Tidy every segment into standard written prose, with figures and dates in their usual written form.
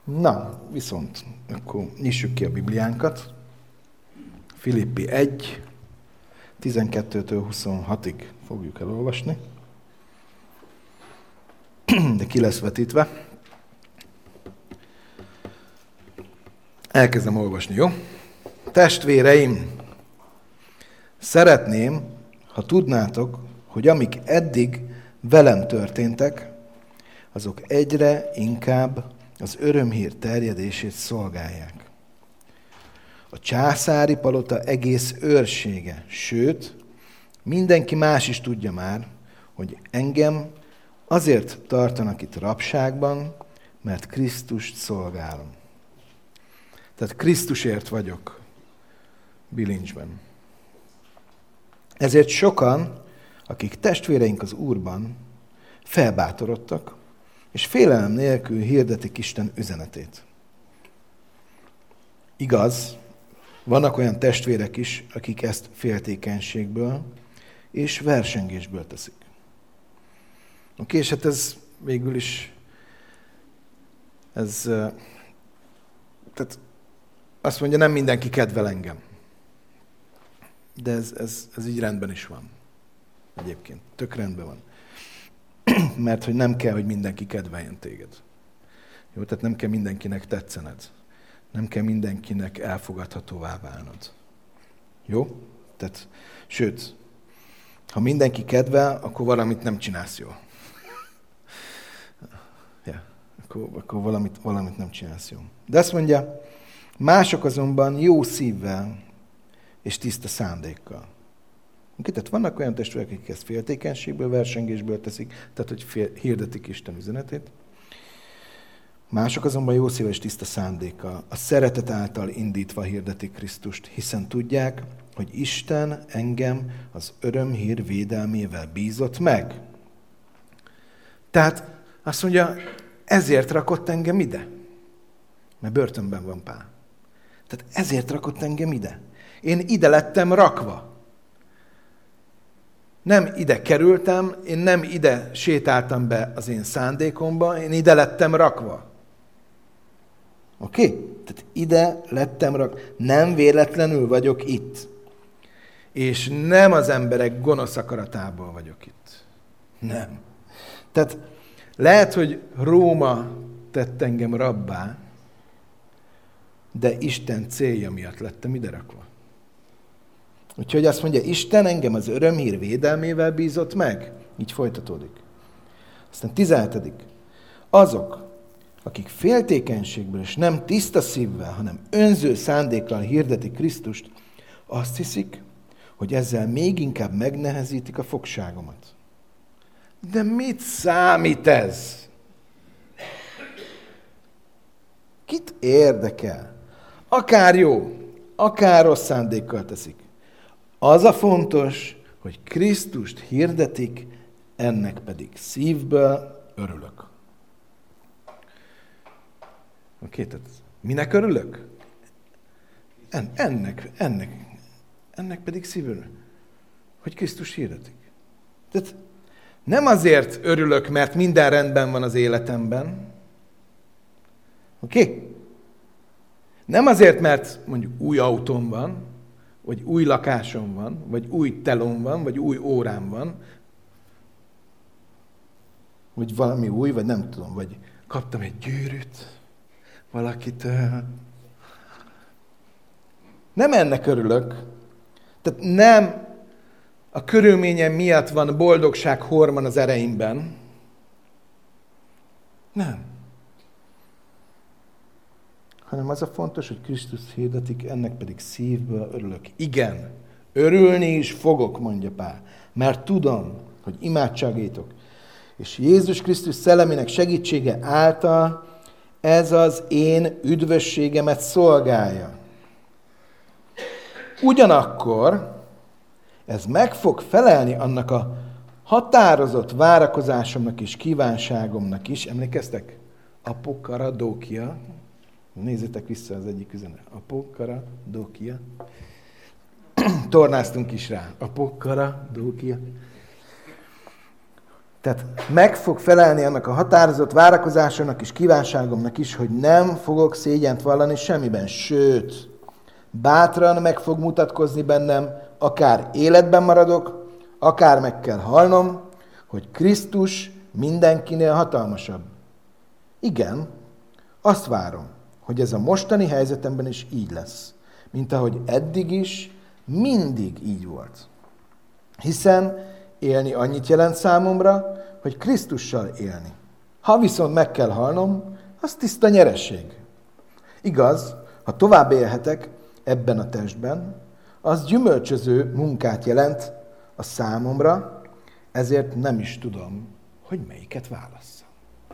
Na, viszont akkor nyissuk ki a Bibliánkat. Filippi 1, 12-től 26-ig fogjuk elolvasni. De ki lesz vetítve. Elkezdem olvasni, jó? Testvéreim, szeretném, ha tudnátok, hogy amik eddig velem történtek, azok egyre inkább az örömhír terjedését szolgálják. A császári palota egész őrsége, sőt, mindenki más is tudja már, hogy engem azért tartanak itt rabságban, mert Krisztust szolgálom. Tehát Krisztusért vagyok bilincsben. Ezért sokan, akik testvéreink az Úrban, felbátorodtak, és félelem nélkül hirdetik Isten üzenetét. Igaz, vannak olyan testvérek is, akik ezt féltékenységből és versengésből teszik. Oké, és hát ez végül is, tehát azt mondja, nem mindenki kedvel engem. De ez így rendben is van. Egyébként, tök rendben van. Mert hogy nem kell, hogy mindenki kedveljen téged. Jó, tehát nem kell mindenkinek tetszened. Nem kell mindenkinek elfogadhatóvá válnod. Jó? Tehát, sőt, ha mindenki kedvel, akkor valamit nem csinálsz jól. Ja, akkor valamit nem csinálsz jól. De azt mondja, mások azonban jó szívvel és tiszta szándékkal. Tehát vannak olyan testvérek, akik ezt féltékenységből, versengésből teszik, tehát hogy hirdetik Isten üzenetét. Mások azonban jó szívvel és tiszta szándékkal, a szeretet által indítva hirdetik Krisztust, hiszen tudják, hogy Isten engem az örömhír védelmével bízott meg. Tehát azt mondja, ezért rakott engem ide. Mert börtönben van Pál. Tehát ezért rakott engem ide. Én ide lettem rakva. Nem ide kerültem, én nem ide sétáltam be az én szándékomba, én ide lettem rakva. Oké? Tehát ide lettem rakva. Nem véletlenül vagyok itt. És nem az emberek gonosz akaratából vagyok itt. Nem. Tehát lehet, hogy Róma tett engem rabbá, de Isten célja miatt lettem ide rakva. Úgyhogy azt mondja, Isten engem az örömhír védelmével bízott meg. Így folytatódik. Aztán 17. Azok, akik féltékenységből és nem tiszta szívvel, hanem önző szándékkal hirdetik Krisztust, azt hiszik, hogy ezzel még inkább megnehezítik a fogságomat. De mit számít ez? Kit érdekel? Akár jó, akár rossz szándékkal teszik. Az a fontos, hogy Krisztust hirdetik, ennek pedig szívből örülök. Oké, tehát minek örülök? Ennek pedig szívből, hogy Krisztus hirdetik. Tehát nem azért örülök, mert minden rendben van az életemben. Oké? Nem azért, mert mondjuk új autóm van, vagy új lakásom van, vagy új telom van, vagy új órám van, vagy valami új, vagy nem tudom, vagy kaptam egy gyűrűt valakitől. Nem ennek örülök. Tehát nem a körülményem miatt van boldogság hormon az ereimben. Nem. Hanem az a fontos, hogy Krisztus hirdetik, ennek pedig szívből örülök. Igen, örülni is fogok, mondja Pál, mert tudom, hogy imádságétok, és Jézus Krisztus szellemének segítsége által ez az én üdvösségemet szolgálja. Ugyanakkor ez meg fog felelni annak a határozott várakozásomnak és kívánságomnak is. Emlékeztek? Apokaradókia. Nézzétek vissza az egyik üzenet. Apokaradókia. Tornáztunk is rá. Apokaradókia. Tehát meg fog felelni annak a határozott várakozásomnak és kívánságomnak is, hogy nem fogok szégyent vallani semmiben. Sőt, bátran meg fog mutatkozni bennem, akár életben maradok, akár meg kell halnom, hogy Krisztus mindenkinél hatalmasabb. Igen, azt várom, hogy ez a mostani helyzetemben is így lesz, mint ahogy eddig is, mindig így volt. Hiszen élni annyit jelent számomra, hogy Krisztussal élni. Ha viszont meg kell halnom, az tiszta nyereség. Igaz, ha tovább élhetek ebben a testben, az gyümölcsöző munkát jelent a számomra, ezért nem is tudom, hogy melyiket válasszam.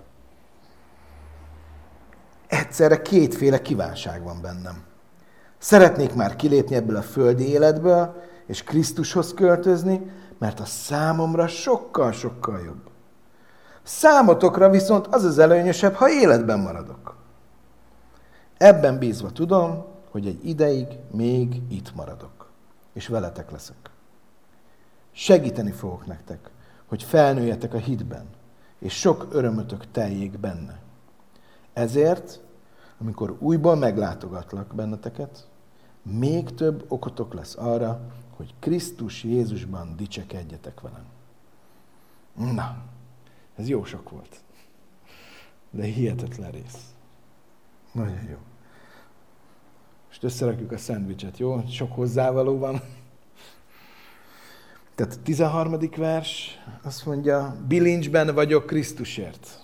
Egyszerre kétféle kívánság van bennem. Szeretnék már kilépni ebből a földi életből, és Krisztushoz költözni, mert a számomra sokkal-sokkal jobb. Számotokra viszont az az előnyösebb, ha életben maradok. Ebben bízva tudom, hogy egy ideig még itt maradok, és veletek leszek. Segíteni fogok nektek, hogy felnőjetek a hitben, és sok örömötök teljék benne. Ezért, amikor újból meglátogatlak benneteket, még több okotok lesz arra, hogy Krisztus Jézusban dicsekedjetek velem. Na, ez jó sok volt. De hihetetlen rész. Nagyon jó. Most összerakjuk a szendvicset, jó? Sok hozzávaló van. Tehát a 13. vers azt mondja, bilincsben vagyok Krisztusért.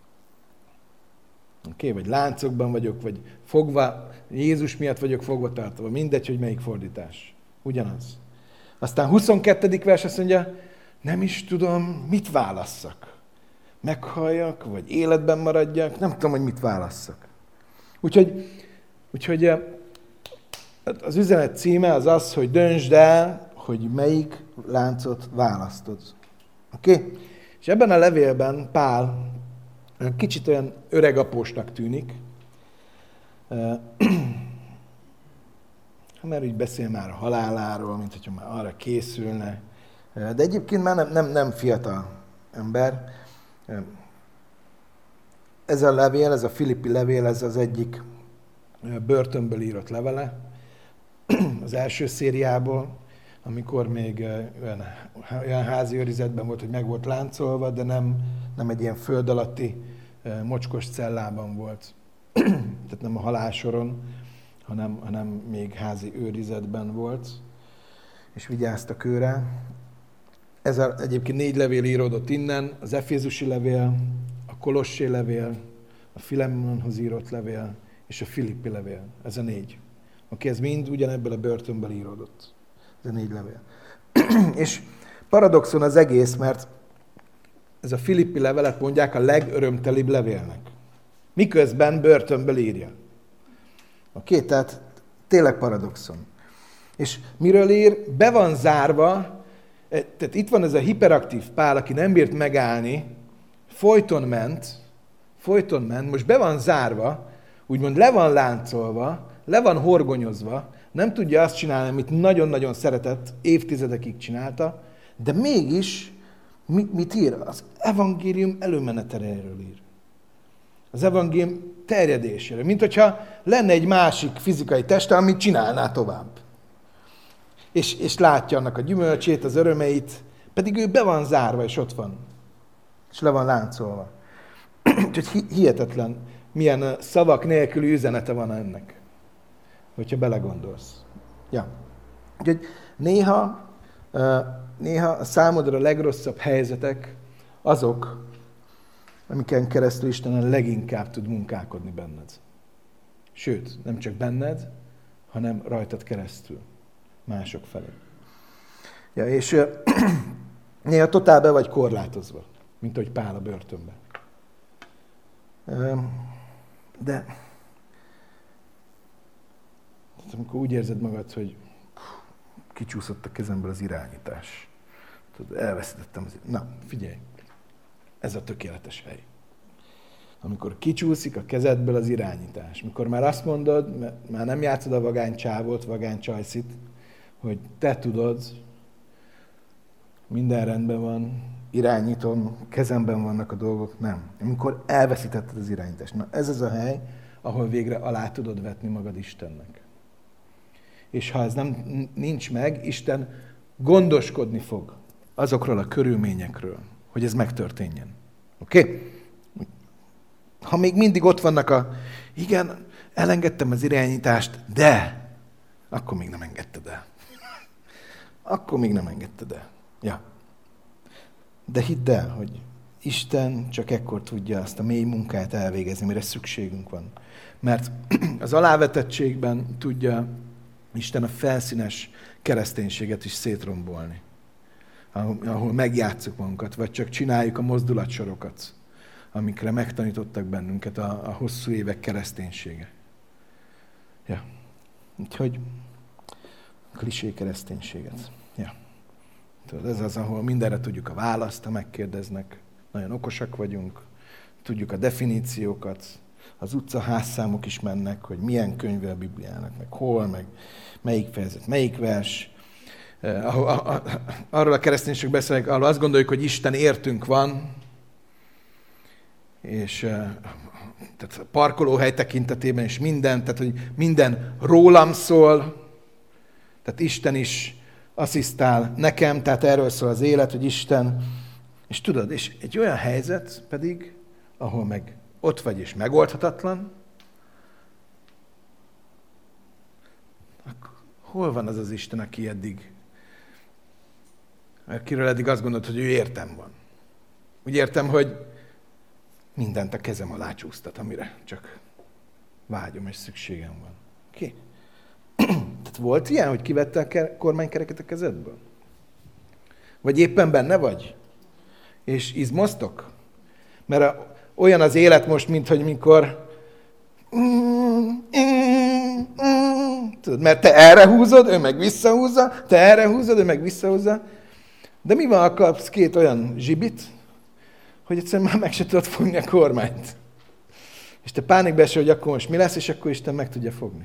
Oké, vagy láncokban vagyok, vagy fogva, Jézus miatt vagyok fogva tartva. Mindegy, hogy melyik fordítás. Ugyanaz. Aztán 22. vers azt mondja, nem is tudom, mit válasszak. Meghalljak, vagy életben maradjak, nem tudom, hogy mit válasszak. Úgyhogy az üzenet címe az az, hogy döntsd el, hogy melyik láncot választod. Oké? És ebben a levélben Pál kicsit olyan öregapósnak tűnik, mert úgy beszél már a haláláról, mint hogyha már arra készülne. De egyébként már nem fiatal ember. Ez a levél, ez a Filippi levél, ez az egyik börtönből írott levele, az első szériából, amikor még olyan házi őrizetben volt, hogy meg volt láncolva, de nem egy ilyen föld alatti mocskos cellában volt. Tehát nem a halálsoron, hanem még házi őrizetben volt, és vigyáztak őre. Ez egyébként 4 levél íródott innen, az Efézusi levél, a Kolossé levél, a Filemonhoz írott levél, és a Filippi levél. Ez a 4. Oké, ez mind ugyanebből a börtönből íródott. Ez a 4 levél. És paradoxon az egész, mert ez a Filippi levelet mondják a legörömtelibb levélnek. Miközben börtönből írja. Oké, tehát tényleg paradoxon. És miről ír? Be van zárva, tehát itt van ez a hiperaktív Pál, aki nem bírt megállni, folyton ment, most be van zárva, úgymond le van láncolva, le van horgonyozva, nem tudja azt csinálni, amit nagyon-nagyon szeretett, évtizedekig csinálta, de mégis mit ír? Az evangélium előmeneteléről ír. Az evangélium terjedésére. Mint hogyha lenne egy másik fizikai teste, amit csinálná tovább. És látja annak a gyümölcsét, az örömeit, pedig ő be van zárva, és ott van. És le van láncolva. Úgyhogy hihetetlen, milyen szavak nélküli üzenete van ennek, hogyha belegondolsz. Ja. Úgyhogy néha a számodra a legrosszabb helyzetek azok, amiken keresztül Isten a leginkább tud munkálkodni benned. Sőt, nem csak benned, hanem rajtad keresztül. Mások felé. Ja, és néha totál be vagy korlátozva, mint ahogy Pál a börtönben. De amikor úgy érzed magad, hogy kicsúszott a kezemből az irányítás. Tudod, elveszítettem az irányítást. Na, figyelj! Ez a tökéletes hely. Amikor kicsúszik a kezedből az irányítás. Mikor már azt mondod, már nem játszod a vagány csávót, vagány csajszit, hogy te tudod, minden rendben van, irányítom, kezemben vannak a dolgok, nem. Amikor elveszítetted az irányítást. Na, ez az a hely, ahol végre alá tudod vetni magad Istennek. És ha ez nincs meg, Isten gondoskodni fog azokról a körülményekről, hogy ez megtörténjen. Oké? Ha még mindig ott vannak igen, elengedtem az irányítást, de akkor még nem engedted el. Akkor még nem engedted el. Ja. De hidd el, hogy Isten csak ekkor tudja azt a mély munkát elvégezni, mire szükségünk van. Mert az alávetettségben tudja Isten a felszínes kereszténységet is szétrombolni. Ahol megjátszuk magunkat, vagy csak csináljuk a mozdulatsorokat, amikre megtanítottak bennünket a hosszú évek kereszténysége. Ja. Úgyhogy klisé kereszténységet. Ja. Tudod, ez az, ahol mindenre tudjuk a választ, ha megkérdeznek. Nagyon okosak vagyunk, tudjuk a definíciókat, az utcaházszámok is mennek, hogy milyen könyve a Bibliának, meg hol, meg melyik fejezet, melyik vers. Arról a kereszténység beszélnek, ahol azt gondoljuk, hogy Isten értünk van, és tehát a parkolóhely tekintetében is minden, tehát hogy minden rólam szól, tehát Isten is asszisztál nekem, tehát erről szól az élet, hogy Isten, és tudod, és egy olyan helyzet pedig, ahol meg ott vagy és megoldhatatlan, hol van az az Isten, akiről eddig azt gondolt, hogy ő értem van. Úgy értem, hogy mindent a kezem alá csúsztat, amire csak vágyom és szükségem van. Oké? Tehát volt ilyen, hogy kivette a kormánykereket a kezedből? Vagy éppen benne vagy? És izmoztok? Mert olyan az élet most, mint hogy mikor... Tudod, mert te erre húzod, ő meg visszahúzza, te erre húzod, ő meg visszahúzza. De mi van, ha kapsz két olyan zsibit, hogy egyszerűen már meg se tudod fogni a kormányt. És te pánikba esel, hogy akkor most mi lesz, és akkor Isten meg tudja fogni.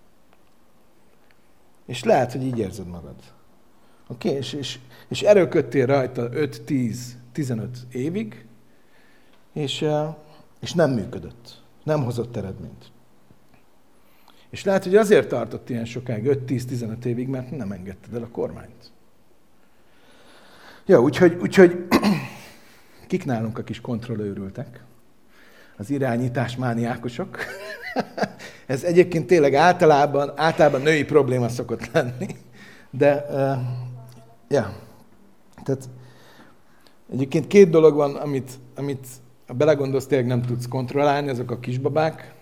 És lehet, hogy így érzed magad. Oké? És erőködtél rajta 5-10-15 évig, és nem működött. Nem hozott eredményt. És lehet, hogy azért tartott ilyen sokáig, 5-10-15 évig, mert nem engedted el a kormányt. Ja, úgyhogy kik nálunk a kis kontrollőrültek? Az irányítás mániákosok. Ez egyébként tényleg általában női probléma szokott lenni. De, ja. Tehát egyébként két dolog van, amit ha belegondolsz, tényleg nem tudsz kontrollálni, azok a kisbabák.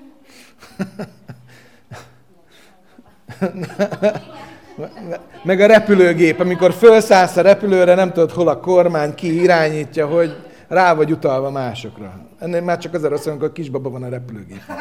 Meg a repülőgép, amikor felszállsz a repülőre, nem tudod, hol a kormány, ki irányítja, hogy rá vagy utalva másokra. Ennél már csak azért azt mondom, hogy a kisbaba van a repülőgépen.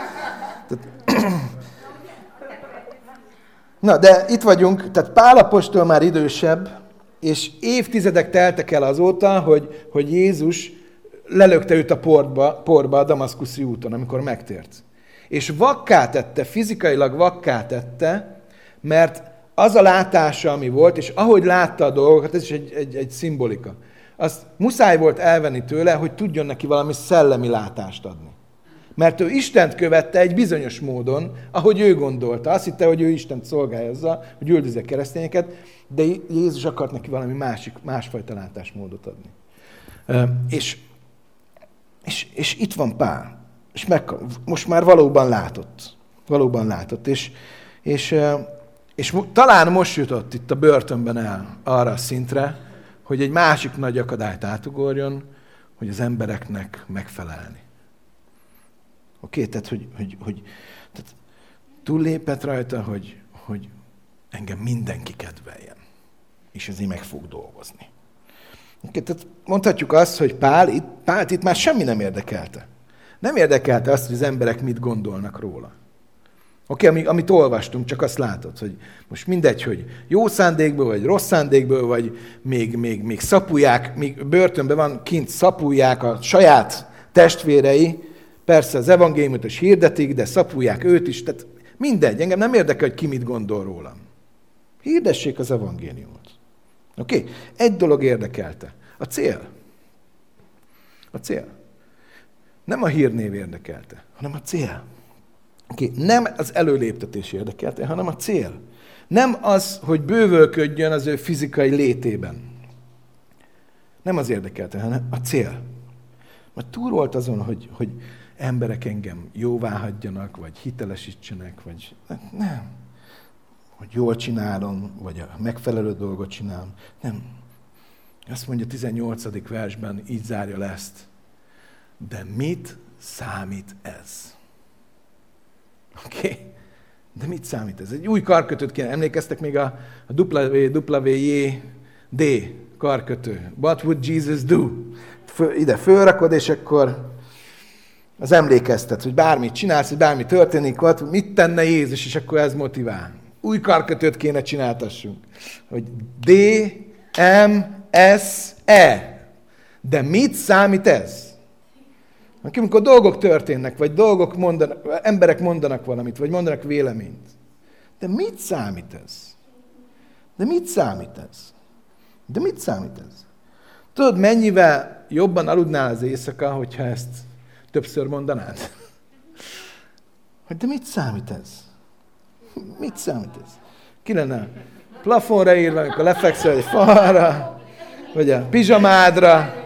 Na, de itt vagyunk, tehát Pál apostol már idősebb, és évtizedek teltek el azóta, hogy Jézus lelökte őt a porba a damaszkuszi úton, amikor megtért. És vakká tette, fizikailag vakká tette, mert az a látása, ami volt, és ahogy látta a dolgokat, ez is egy szimbolika. Azt muszáj volt elvenni tőle, hogy tudjon neki valami szellemi látást adni. Mert ő Istent követte egy bizonyos módon, ahogy ő gondolta. Azt hitte, hogy ő Istent szolgálja azzal, hogy üldözi a keresztényeket, de Jézus akart neki valami másfajta látásmódot adni. És itt van Pál. És most már valóban látott. És talán most jutott itt a börtönben el arra a szintre, hogy egy másik nagy akadályt átugorjon, hogy az embereknek megfelelni. Oké? Tehát, tehát túllépett rajta, hogy engem mindenki kedveljen. És ezért meg fog dolgozni. Oké? Tehát mondhatjuk azt, hogy Pált itt már semmi nem érdekelte. Nem érdekelte azt, hogy az emberek mit gondolnak róla. Oké, amit olvastunk, csak azt látod, hogy most mindegy, hogy jó szándékból, vagy rossz szándékból, vagy még szapulják, még börtönben van, kint szapulják a saját testvérei, persze az evangéliumot is hirdetik, de szapulják őt is, tehát mindegy, engem nem érdekel, hogy ki mit gondol rólam. Hirdessék az evangéliumot. Oké? Egy dolog érdekelte, A cél. A cél. Nem a hírnév érdekelte, hanem a cél. Okay. Nem az előléptetés érdekelte, hanem a cél. Nem az, hogy bővölködjön az ő fizikai létében. Nem az érdekelte, hanem a cél. Mert túl volt azon, hogy emberek engem jóvá hagyjanak, vagy hitelesítsenek, vagy nem. Hogy jól csinálom, vagy a megfelelő dolgot csinálom. Nem. Azt mondja a 18. versben, így zárja le ezt. De mit számít ez? Oké? De mit számít ez? Egy új karkötőt kéne. Emlékeztek még a WWJD karkötő. What would Jesus do? Ide fölrakod, és akkor az emlékeztet, hogy bármit csinálsz, hogy bármi történik, mit tenne Jézus, és akkor ez motivál. Új karkötőt kéne csináltassunk. Hogy D-M-S-E. De mit számít ez? Amikor dolgok történnek, vagy emberek mondanak valamit, vagy mondanak véleményt. De mit számít ez? De mit számít ez? De mit számít ez? Tudod, mennyivel jobban aludnál az éjszaka, hogyha ezt többször mondanád? Hogy de mit számít ez? Mit számít ez? Ki lenne plafonra írva, amikor lefekszel egy falra, vagy a pizsamádra.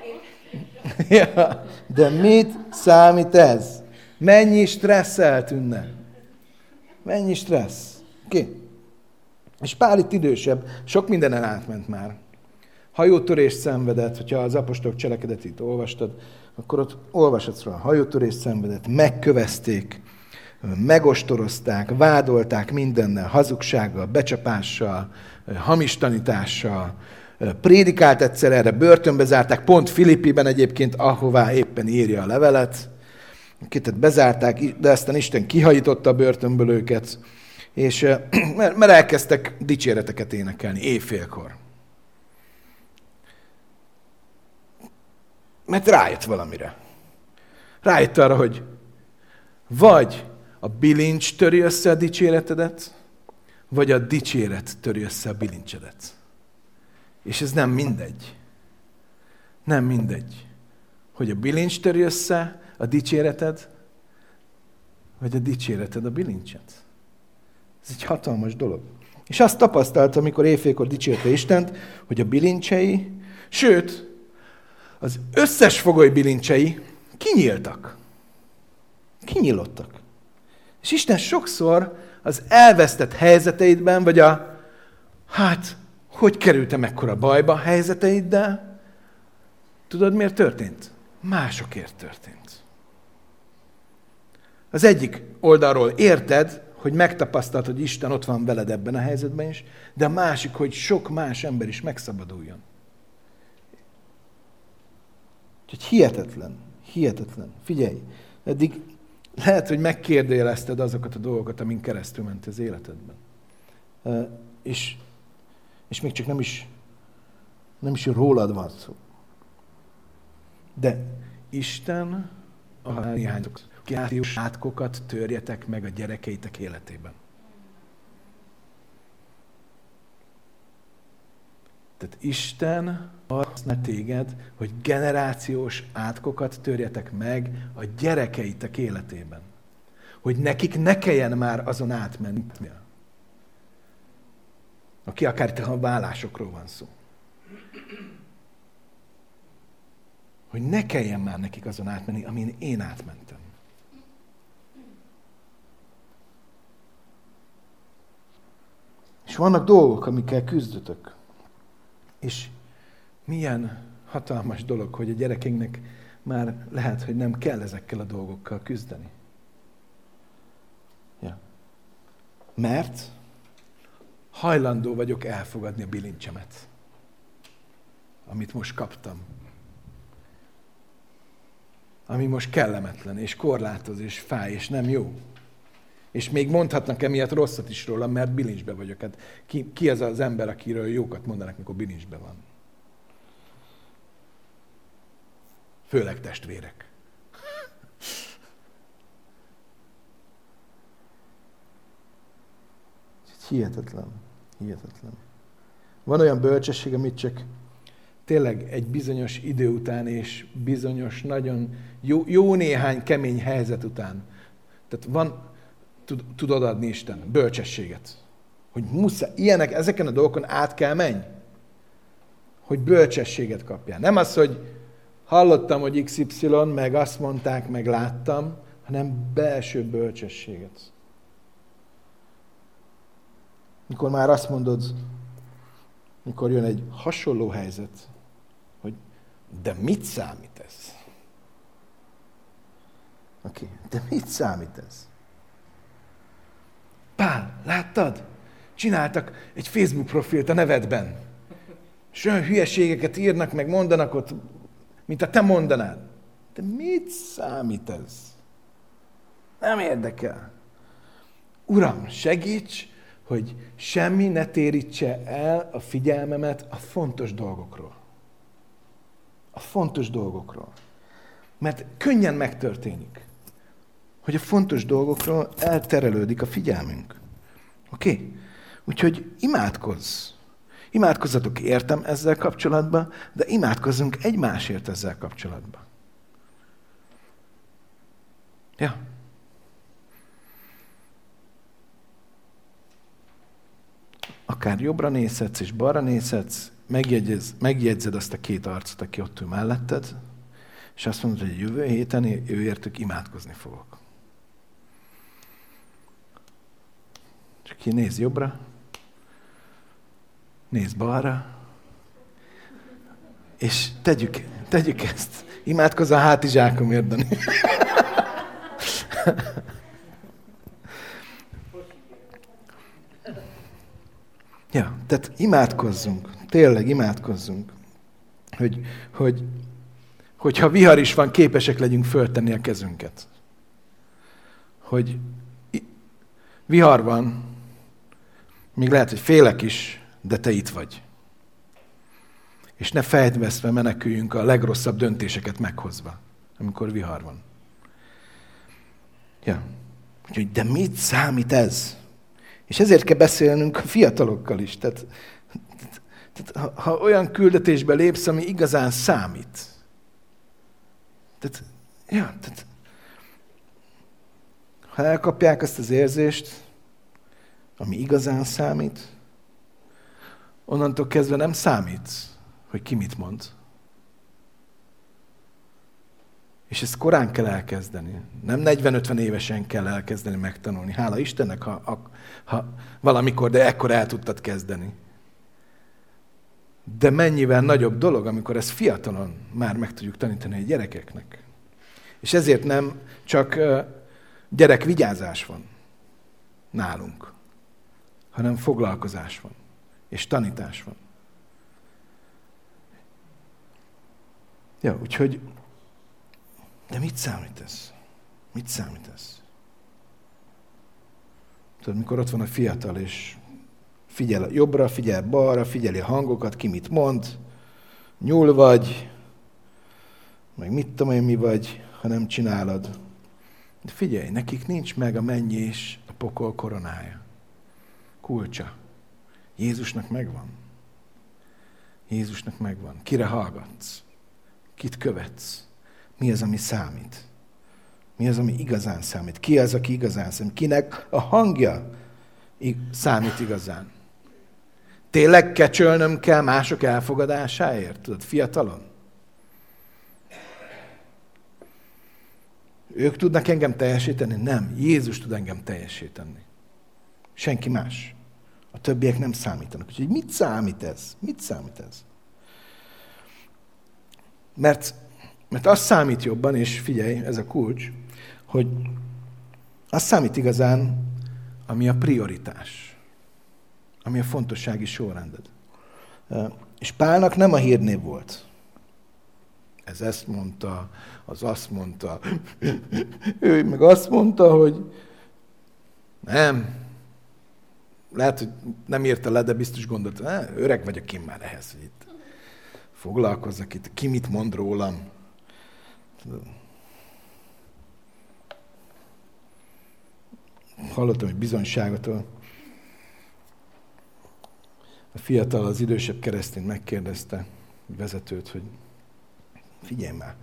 Ja, de mit számít ez? Mennyi stressz eltűnne? Mennyi stressz? Oké. És Pál itt idősebb, sok mindenen átment már. Hajótörést szenvedett, hogyha az apostolok cselekedetét olvastad, akkor ott olvashatsz róla. Hajótörést szenvedett, megkövezték, megostorozták, vádolták mindennel, hazugsággal, becsapással, hamis tanítással, prédikált egyszer erre, börtönbe zárták, pont Filippiben egyébként, ahová éppen írja a levelet. Tehát bezárták, de aztán Isten kihajította a börtönből őket, és, mert elkezdtek dicséreteket énekelni éjfélkor. Mert rájött valamire. Rájött arra, hogy vagy a bilincs töri össze a dicséretedet, vagy a dicséret töri össze a bilincsedet. És ez nem mindegy. Nem mindegy, hogy a bilincs töri össze a dicséreted, vagy a dicséreted a bilincset. Ez egy hatalmas dolog. És azt tapasztalta, amikor éjfélkor dicsérte Istent, hogy a bilincsei, sőt, az összes fogoly bilincsei kinyíltak. Kinyílottak. És Isten sokszor az elvesztett helyzeteidben, vagy hogy kerültem ekkora bajba helyzeteiddel, tudod, miért történt? Másokért történt. Az egyik oldalról érted, hogy megtapasztalt, hogy Isten ott van veled ebben a helyzetben is, de a másik, hogy sok más ember is megszabaduljon. Úgyhogy hihetetlen, hihetetlen. Figyelj, eddig lehet, hogy megkérdőjelezted azokat a dolgokat, amin keresztül ment az életedben. És még csak nem is rólad van szó. De Isten a néhányos átkokat törjetek meg a gyerekeitek életében. Tehát Isten arra használ téged, hogy generációs átkokat törjetek meg a gyerekeitek életében. Hogy nekik ne kelljen már azon átmenni. Aki akár itt a vállásokról van szó. Hogy ne kelljen már nekik azon átmenni, amin én átmentem. És vannak dolgok, amikkel küzdötök. És milyen hatalmas dolog, hogy a gyerekeinknek már lehet, hogy nem kell ezekkel a dolgokkal küzdeni. Ja. Mert hajlandó vagyok elfogadni a bilincsemet, amit most kaptam. Ami most kellemetlen, és korlátoz, és fáj, és nem jó. És még mondhatnak emiatt rosszat is róla, mert bilincsbe vagyok. Hát ki az az ember, akiről jókat mondanak, mikor bilincsbe van? Főleg testvérek. Hihetetlen. Hihetetlen. Van olyan bölcsesség, amit csak tényleg egy bizonyos idő után, és bizonyos nagyon jó néhány kemény helyzet után. Tehát tud odaadni Isten bölcsességet. Hogy ezeken a dolgokon át kell menj. Hogy bölcsességet kapjál. Nem az, hogy hallottam, hogy XY, meg azt mondták, meg láttam, hanem belső bölcsességet. Mikor már azt mondod, mikor jön egy hasonló helyzet, hogy de mit számít ez? Oké, de mit számít ez? Pál, láttad? Csináltak egy Facebook profilt a nevedben. És olyan hülyeségeket írnak, meg mondanak ott, mint a te mondanád. De mit számít ez? Nem érdekel. Uram, segíts, hogy semmi ne térítse el a figyelmemet a fontos dolgokról. A fontos dolgokról. Mert könnyen megtörténik, hogy a fontos dolgokról elterelődik a figyelmünk. Oké? Úgyhogy imádkozz. Imádkozzatok értem ezzel kapcsolatban, de imádkozzunk egymásért ezzel kapcsolatban. Ja. Akár jobbra nézhetsz és balra nézhetsz, megjegyzed azt a két arcot, aki ott ül melletted, és azt mondod, hogy jövő héten őértük imádkozni fogok. Csak ki néz jobbra, néz balra, és tegyük ezt. Imádkozz a hátizsákomért, Dani. Ja, tehát imádkozzunk, tényleg imádkozzunk, hogyha vihar is van, képesek legyünk föltenni a kezünket. Hogy vihar van, még lehet, hogy félek is, de te itt vagy. És ne fejtveszve meneküljünk a legrosszabb döntéseket meghozva, amikor vihar van. Ja. Úgyhogy, de mit számít ez? És ezért kell beszélnünk a fiatalokkal is. Tehát ha olyan küldetésbe lépsz, ami igazán számít. Tehát, ha elkapják azt az érzést, ami igazán számít, onnantól kezdve nem számít, hogy ki mit mond. És ezt korán kell elkezdeni. Nem 40-50 évesen kell elkezdeni megtanulni. Hála Istennek, ha valamikor, de ekkor el tudtad kezdeni. De mennyivel nagyobb dolog, amikor ezt fiatalon már meg tudjuk tanítani a gyerekeknek. És ezért nem csak gyerekvigyázás van nálunk, hanem foglalkozás van, és tanítás van. Ja, úgyhogy, de mit számít ez? Mit számít ez? Tudod, mikor ott van a fiatal, és figyel jobbra, figyel balra, figyeli a hangokat, ki mit mond, nyúl vagy, meg mit tudom én mi vagy, ha nem csinálod. De figyelj, nekik nincs meg a mennyi és a pokol koronája. Kulcsa. Jézusnak megvan. Jézusnak megvan. Kire hallgatsz? Kit követsz? Mi az, ami számít? Mi az, ami igazán számít? Ki az, aki igazán számít? Kinek a hangja számít igazán? Tényleg kecsölnöm kell mások elfogadásáért? Tudod, fiatalon? Ők tudnak engem teljesíteni? Nem. Jézus tud engem teljesíteni. Senki más. A többiek nem számítanak. Úgyhogy mit számít ez? Mit számít ez? Mert az számít jobban, és figyelj, ez a kulcs, hogy az számít igazán, ami a prioritás. Ami a fontossági sorrended. És Pálnak nem a hírnév volt. Ez ezt mondta, az azt mondta. Ő meg azt mondta, hogy nem. Lehet, hogy nem írta le, de biztos gondolta, öreg vagyok én már ehhez, hogy itt foglalkozzak itt. Ki mit mond rólam? Hallottam egy bizonyságotól. A fiatal, az idősebb keresztény megkérdezte, vezetőt, hogy figyelj már.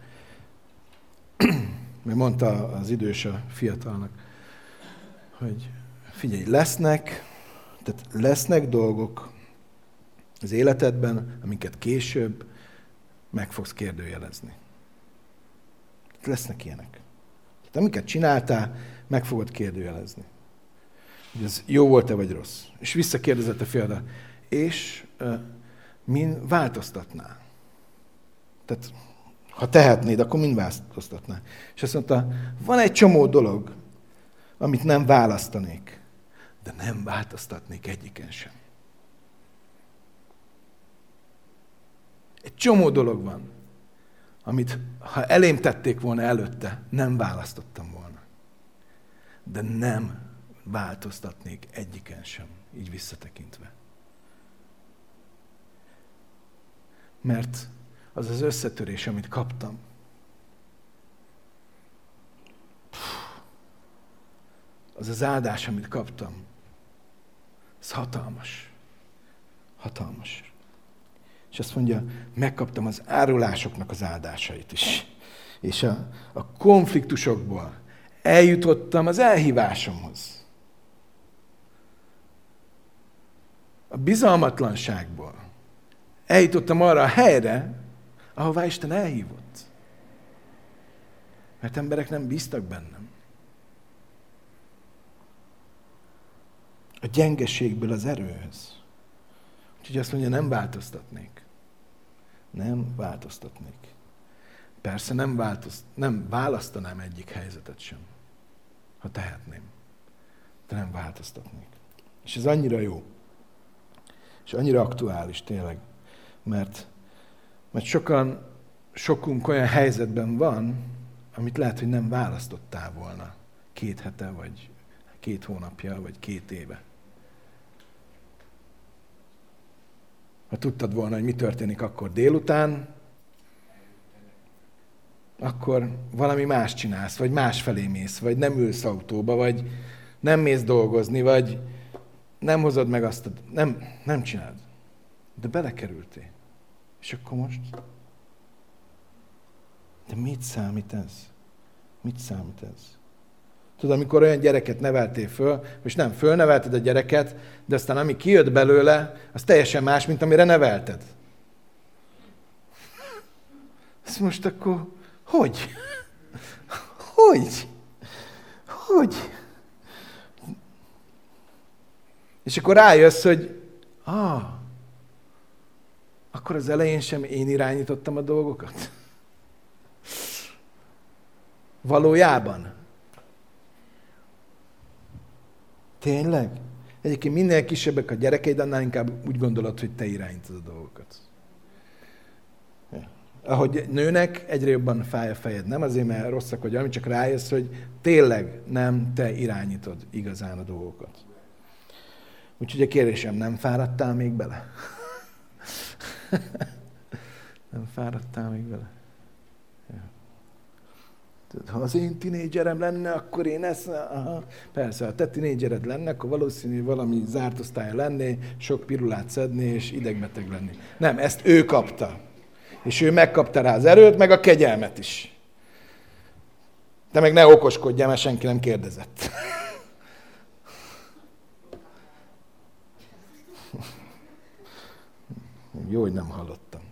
Mert mondta az idős a fiatalnak, hogy figyelj, lesznek dolgok az életedben, amiket később meg fogsz kérdőjelezni. Lesznek ilyenek. Tehát amiket csináltál, meg fogod kérdőjelezni. Hogy ez jó volt-e vagy rossz. És visszakérdezett a fiatal, és min változtatnál? Tehát ha tehetnéd, akkor mind változtatnál. És azt mondta, van egy csomó dolog, amit nem választanék, de nem változtatnék egyiken sem. Egy csomó dolog van, amit ha elém tették volna előtte, nem választottam volna. De nem változtatnék egyiken sem, így visszatekintve. Mert az az összetörés, amit kaptam, az az áldás, amit kaptam, ez hatalmas. Hatalmas. És azt mondja, megkaptam az árulásoknak az áldásait is. És a konfliktusokból eljutottam az elhívásomhoz. A bizalmatlanságból eljutottam arra a helyre, ahová Isten elhívott. Mert emberek nem bíztak bennem. A gyengeségből az erőhöz. Úgyhogy azt mondja, nem változtatnék. Nem változtatnék. Persze nem választanám egyik helyzetet sem, ha tehetném. De nem változtatnék. És ez annyira jó. És annyira aktuális tényleg. Mert sokunk olyan helyzetben van, amit lehet, hogy nem választottál volna 2 hete, vagy 2 hónapja, vagy 2 éve. Ha tudtad volna, hogy mi történik akkor délután, akkor valami más csinálsz, vagy másfelé mész, vagy nem ülsz autóba, vagy nem mész dolgozni, vagy nem hozod meg azt, nem csinálod. De belekerültél. És akkor most? De mit számít ez? Mit számít ez? Tudod, amikor olyan gyereket neveltél föl, és nem fölnevelted a gyereket, de aztán ami kijött belőle, az teljesen más, mint amire nevelted. Ezt most akkor hogy? Hogy? És akkor rájössz, hogy akkor az elején sem én irányítottam a dolgokat. Valójában. Tényleg? Egyébként minél kisebbek a gyerekeid, annál inkább úgy gondolod, hogy te irányítod a dolgokat. Ahogy nőnek, egyre jobban fáj a fejed. Nem azért, mert rosszak vagy, csak rájössz, hogy tényleg nem te irányítod igazán a dolgokat. Úgyhogy a kérdésem, nem fáradtál még bele? Nem fáradtál még bele? Ja. Ha az én tinédzserem lenne, akkor én ezt... Aha. Persze, ha te tinédzsered lenne, akkor valószínű valami zárt osztálya lenné, sok pirulát szedné, és idegbeteg lenni. Nem, ezt ő kapta. És ő megkapta rá az erőt, meg a kegyelmet is. De meg ne okoskodjál, mert senki nem kérdezett. Jó, hogy nem hallottam.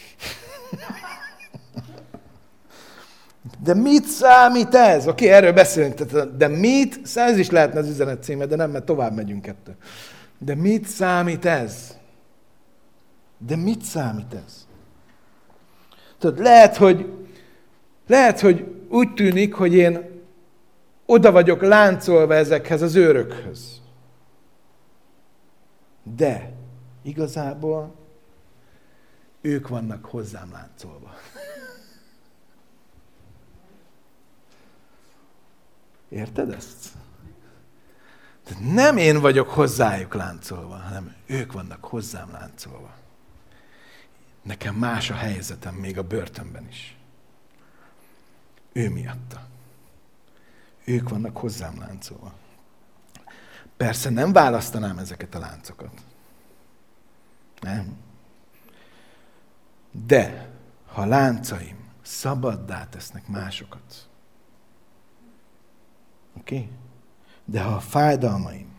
De mit számít ez? Oké, erről beszélünk. De mit? Ez is lehetne az üzenet címe, de nem, mert tovább megyünk ettől. De mit számít ez? De mit számít ez? Tudod, lehet, hogy úgy tűnik, hogy én oda vagyok láncolva ezekhez az őrökhöz. De igazából ők vannak hozzám láncolva. Érted ezt? Tehát nem én vagyok hozzájuk láncolva, hanem ők vannak hozzám láncolva. Nekem más a helyzetem még a börtönben is. Ő miatta. Ők vannak hozzám láncolva. Persze nem választanám ezeket a láncokat. Nem. De ha láncaim szabaddá tesznek másokat, oké? De ha a fájdalmaim,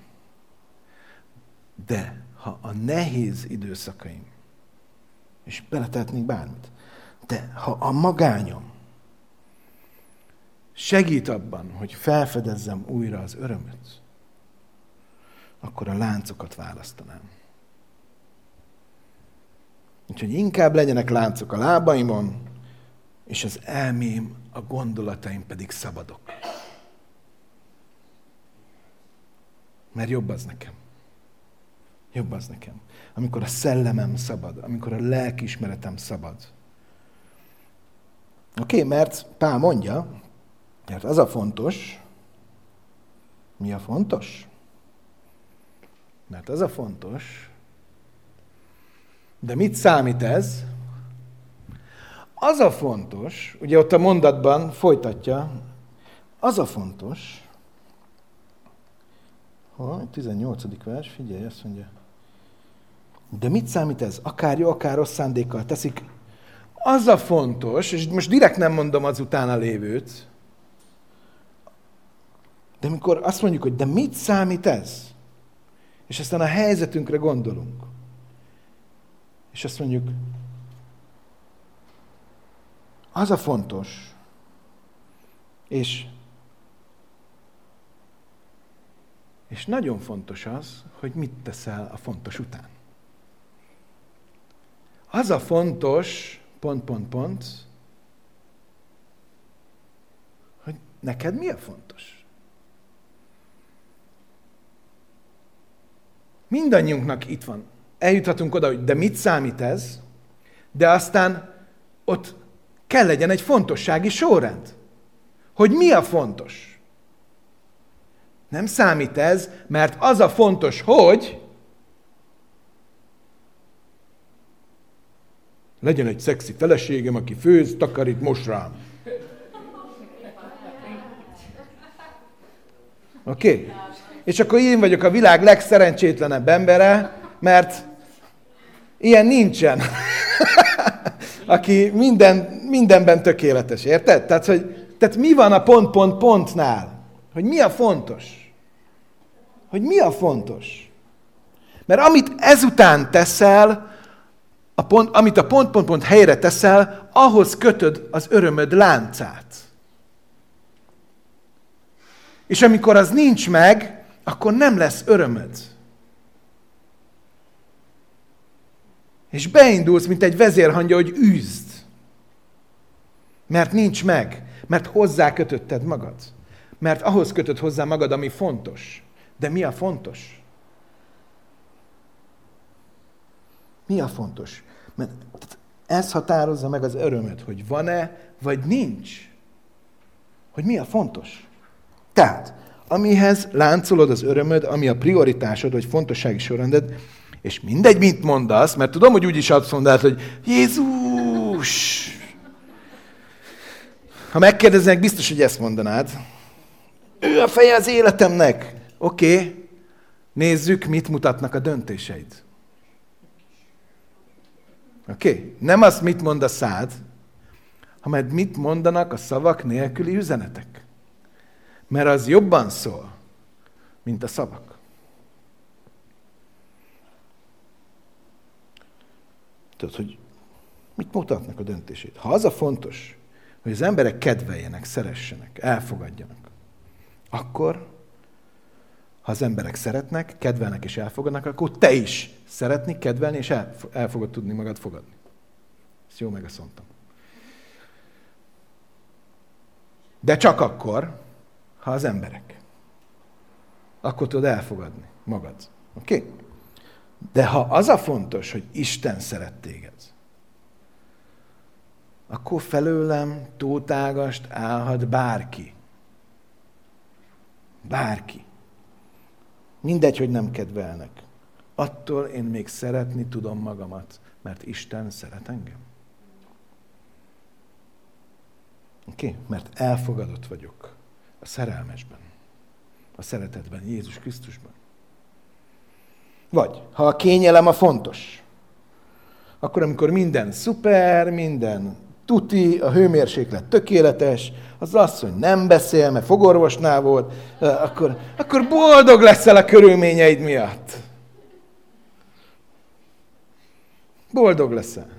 de ha a nehéz időszakaim, és beletehetnék bármit, de ha a magányom segít abban, hogy felfedezzem újra az örömöt, akkor a láncokat választanám. Úgyhogy inkább legyenek láncok a lábaimon, és az elmém, a gondolataim pedig szabadok. Mert jobb az nekem. Jobb az nekem. Amikor a szellemem szabad, amikor a lelkiismeretem szabad. Oké, mert Pál mondja, mert az a fontos, mi a fontos? Mert az a fontos, de mit számít ez? Az a fontos, ugye ott a mondatban folytatja, az a fontos, 18. vers, figyelj, azt mondja, de mit számít ez? Akár jó, akár rossz szándékkal teszik. Az a fontos, és most direkt nem mondom az utána lévőt, de amikor azt mondjuk, hogy de mit számít ez? És aztán a helyzetünkre gondolunk. És azt mondjuk, az a fontos, és nagyon fontos az, hogy mit teszel a fontos után. Az a fontos, hogy neked mi a fontos? Mindannyiunknak itt van. Eljuthatunk oda, hogy de mit számít ez, de aztán ott kell legyen egy fontossági sorrend. Hogy mi a fontos? Nem számít ez, mert az a fontos, hogy legyen egy szexi feleségem, aki főz, takarít, mos rám. Oké? És akkor én vagyok a világ legszerencsétlenebb embere, mert ilyen nincsen. Aki mindenben tökéletes, érted? Tehát mi van a pontnál? Hogy mi a fontos? Hogy mi a fontos? Mert amit ezután teszel, amit a pont helyre teszel, ahhoz kötöd az örömöd láncát. És amikor az nincs meg, akkor nem lesz örömöd. És beindulsz, mint egy vezérhangya, hogy űzd. Mert nincs meg. Mert hozzá kötötted magad. Mert ahhoz kötöd hozzá magad, ami fontos. De mi a fontos? Mi a fontos? Mert ez határozza meg az örömöt, hogy van-e, vagy nincs. Hogy mi a fontos. Tehát, amihez láncolod az örömöd, ami a prioritásod, vagy fontossági sorrended, és mindegy, mint mondasz, mert tudom, hogy úgyis azt mondanád, hogy Jézus! Ha megkérdeznek, biztos, hogy ezt mondanád. Ő a feje az életemnek. Oké, nézzük, mit mutatnak a döntéseid. Oké, nem azt, mit mond a szád, hanem mit mondanak a szavak nélküli üzenetek. Mert az jobban szól, mint a szavak. Tudod, hogy mit mutatnak a döntését. Ha az a fontos, hogy az emberek kedveljenek, szeressenek, elfogadjanak, akkor, ha az emberek szeretnek, kedvelnek és elfogadnak, akkor te is szeretni, kedvelni és el fogod tudni magad fogadni. Ezt jól megaszontam. De csak akkor, ha az emberek. Akkor tudod elfogadni magad. Oké? De ha az a fontos, hogy Isten szeret téged, akkor felőlem tótágast állhat bárki. Bárki. Mindegy, hogy nem kedvelnek. Attól én még szeretni tudom magamat, mert Isten szeret engem. Oké? Mert elfogadott vagyok a szerelmesben, a szeretetben, Jézus Krisztusban. Vagy, ha a kényelem a fontos, Akkor, amikor minden szuper, minden tuti, a hőmérséklet tökéletes, az asszony nem beszél, mert fogorvosnál volt, akkor boldog leszel a körülményeid miatt. Boldog leszel.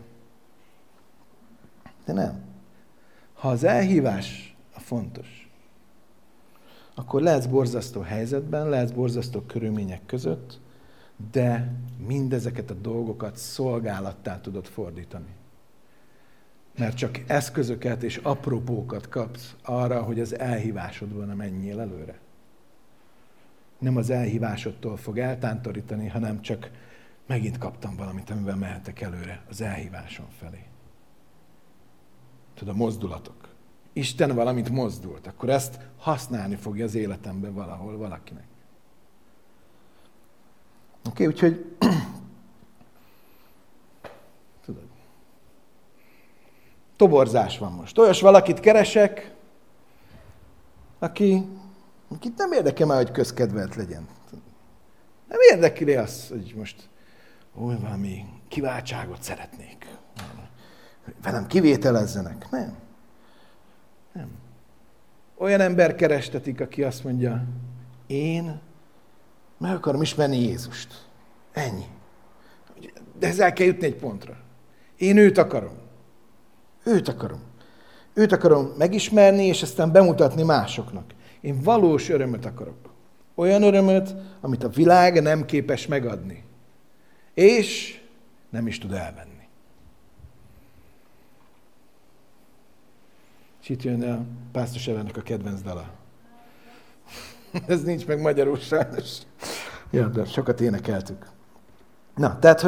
De nem. Ha az elhívás a fontos, akkor lehetsz borzasztó helyzetben, lehetsz borzasztó körülmények között, de mindezeket a dolgokat szolgálattá tudod fordítani. Mert csak eszközöket és apropókat kapsz arra, hogy az elhívásodban nem menjél előre. Nem az elhívásodtól fog eltántorítani, hanem csak megint kaptam valamit, amivel mehetek előre az elhívásom felé. Tudod, a mozdulatok. Isten valamit mozdult, akkor ezt használni fogja az életemben valahol valakinek. Oké, úgyhogy tudod, toborzás van most. Olyas valakit keresek, akit nem érdekel már, hogy közkedvelt legyen. Nem érdekli az, hogy most valami kiváltságot szeretnék. Velem kivételezzenek. Nem. Olyan ember kerestetik, aki azt mondja, én meg akarom ismerni Jézust. Ennyi. De ezzel kell jutni egy pontra. Én őt akarom. Őt akarom megismerni, és aztán bemutatni másoknak. Én valós örömöt akarok. Olyan örömöt, amit a világ nem képes megadni. És nem is tud elvenni. És itt jön a Pásztor Evennek a kedvenc dala. Ez nincs meg magyarul sajnos. Ja, de sokat énekeltük. Na, tehát,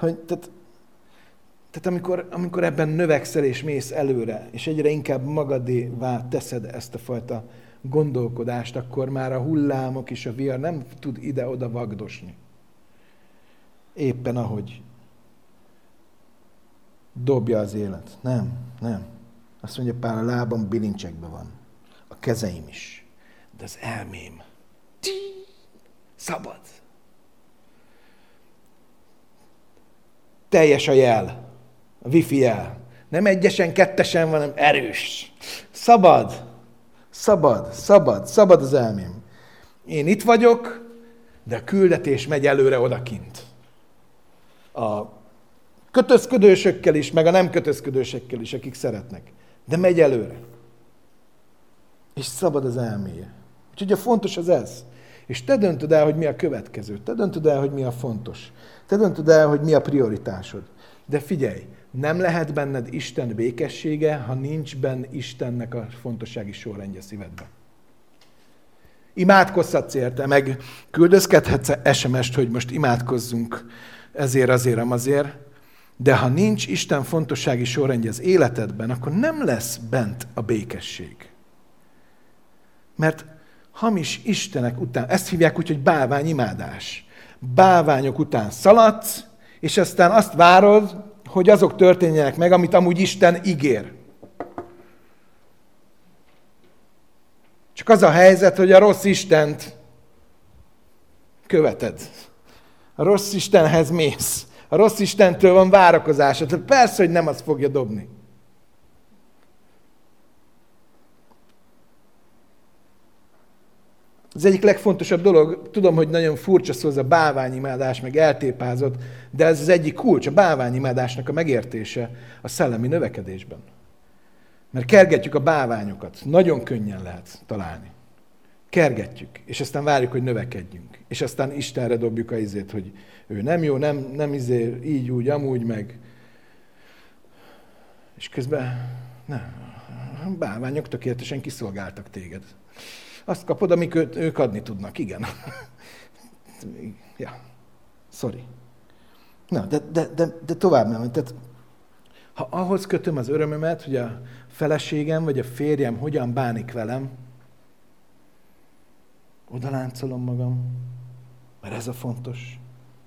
amikor ebben növekszel és mész előre, és egyre inkább magadévá teszed ezt a fajta gondolkodást, akkor már a hullámok és a vihar nem tud ide-oda vagdosni. Éppen ahogy dobja az élet. Nem. Azt mondja Pál, a lábam bilincsekben van. A kezeim is. De az elmém szabad. Teljes a jel. A wifi jel. Nem egyesen, kettesen, hanem erős. Szabad az elmém. Én itt vagyok, de a küldetés megy előre odakint. A kötözködősökkel is, meg a nem kötözködősekkel is, akik szeretnek. De megy előre. És szabad az elméje. Úgyhogy a fontos az ez. És te döntöd el, hogy mi a következő. Te döntöd el, hogy mi a fontos. Te döntöd el, hogy mi a prioritásod. De figyelj, nem lehet benned Isten békessége, ha nincs benne Istennek a fontossági sorrendje szívedben. Imádkozhatsz érte, meg küldözkedhetsz SMS-t, hogy most imádkozzunk ezért, azért, amazért, de ha nincs Isten fontossági sorrendje az életedben, akkor nem lesz bent a békesség. Mert hamis istenek után, ezt hívják úgy, hogy bálványimádás. Bálványok után szaladsz, és aztán azt várod, hogy azok történjenek meg, amit amúgy Isten ígér. Csak az a helyzet, hogy a rossz Istent követed. A rossz Istenhez mész. A rossz Istentől van várakozásod. Persze, hogy nem azt fogja dobni. Az egyik legfontosabb dolog, tudom, hogy nagyon furcsa szó, ez a bálványimádás, meg eltépázott, de ez az egyik kulcs, a bálványimádásnak a megértése a szellemi növekedésben. Mert kergetjük a bálványokat. Nagyon könnyen lehet találni. Kergetjük, és aztán várjuk, hogy növekedjünk. És aztán Istenre dobjuk a izét, hogy ő nem jó, nem így, úgy, amúgy, meg. És közben a bálványok tökéletesen kiszolgáltak téged. Azt kapod, amik ők adni tudnak, igen. Ja, sorry. Na, de tovább nem. Tehát, ha ahhoz kötöm az örömömet, hogy a feleségem vagy a férjem hogyan bánik velem, odaláncolom magam, mert ez a fontos.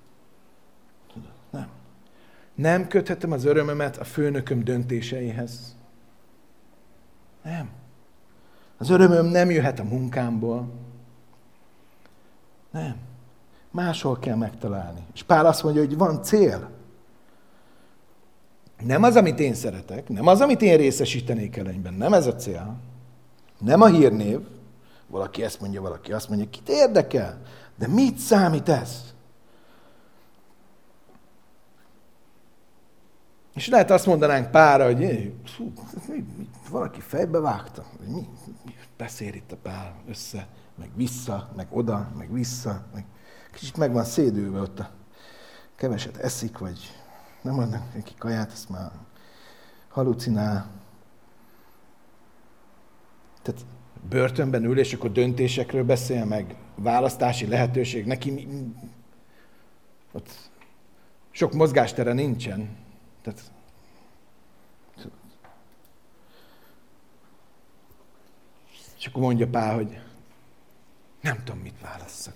Nem. Nem köthetem az örömömet a főnököm döntéseihez. Nem. Az örömöm nem jöhet a munkámból. Nem. Máshol kell megtalálni. És Pál azt mondja, hogy van cél. Nem az, amit én szeretek, nem az, amit én részesítenék előnyben, nem ez a cél, nem a hírnév, valaki ezt mondja, valaki azt mondja, kit érdekel, de mit számít ez? És lehet azt mondanánk párra, hogy valaki fejbe vágta, hogy mi beszél itt a Pál össze, meg vissza, meg oda, meg vissza, meg kicsit meg van szédülve ott a keveset eszik, vagy nem adnak neki kaját, ezt már halucinál. Tehát börtönben ül, és akkor döntésekről beszél, meg választási lehetőség. Neki ott sok mozgástere nincsen. Tehát, és akkor mondja Pál, hogy nem tudom, mit válasszak.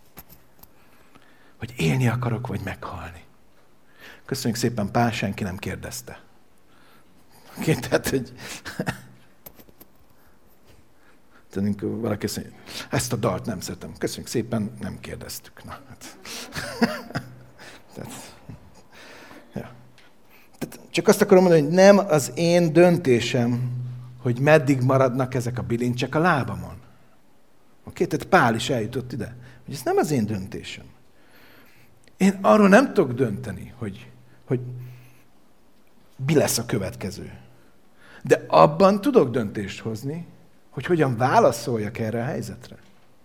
Hogy élni akarok, vagy meghalni. Köszönjük szépen, Pál, senki nem kérdezte. Tehát, hogy valaki azt mondja, ezt a dalt nem szeretem. Köszönjük szépen, nem kérdeztük. Na, hát. Tehát, ja. Tehát csak azt akarom mondani, hogy nem az én döntésem, hogy meddig maradnak ezek a bilincsek a lábamon. Oké? Tehát Pál is eljutott ide. Hogy ez nem az én döntésem. Én arról nem tudok dönteni, hogy mi lesz a következő. De abban tudok döntést hozni, hogy hogyan válaszoljak erre a helyzetre.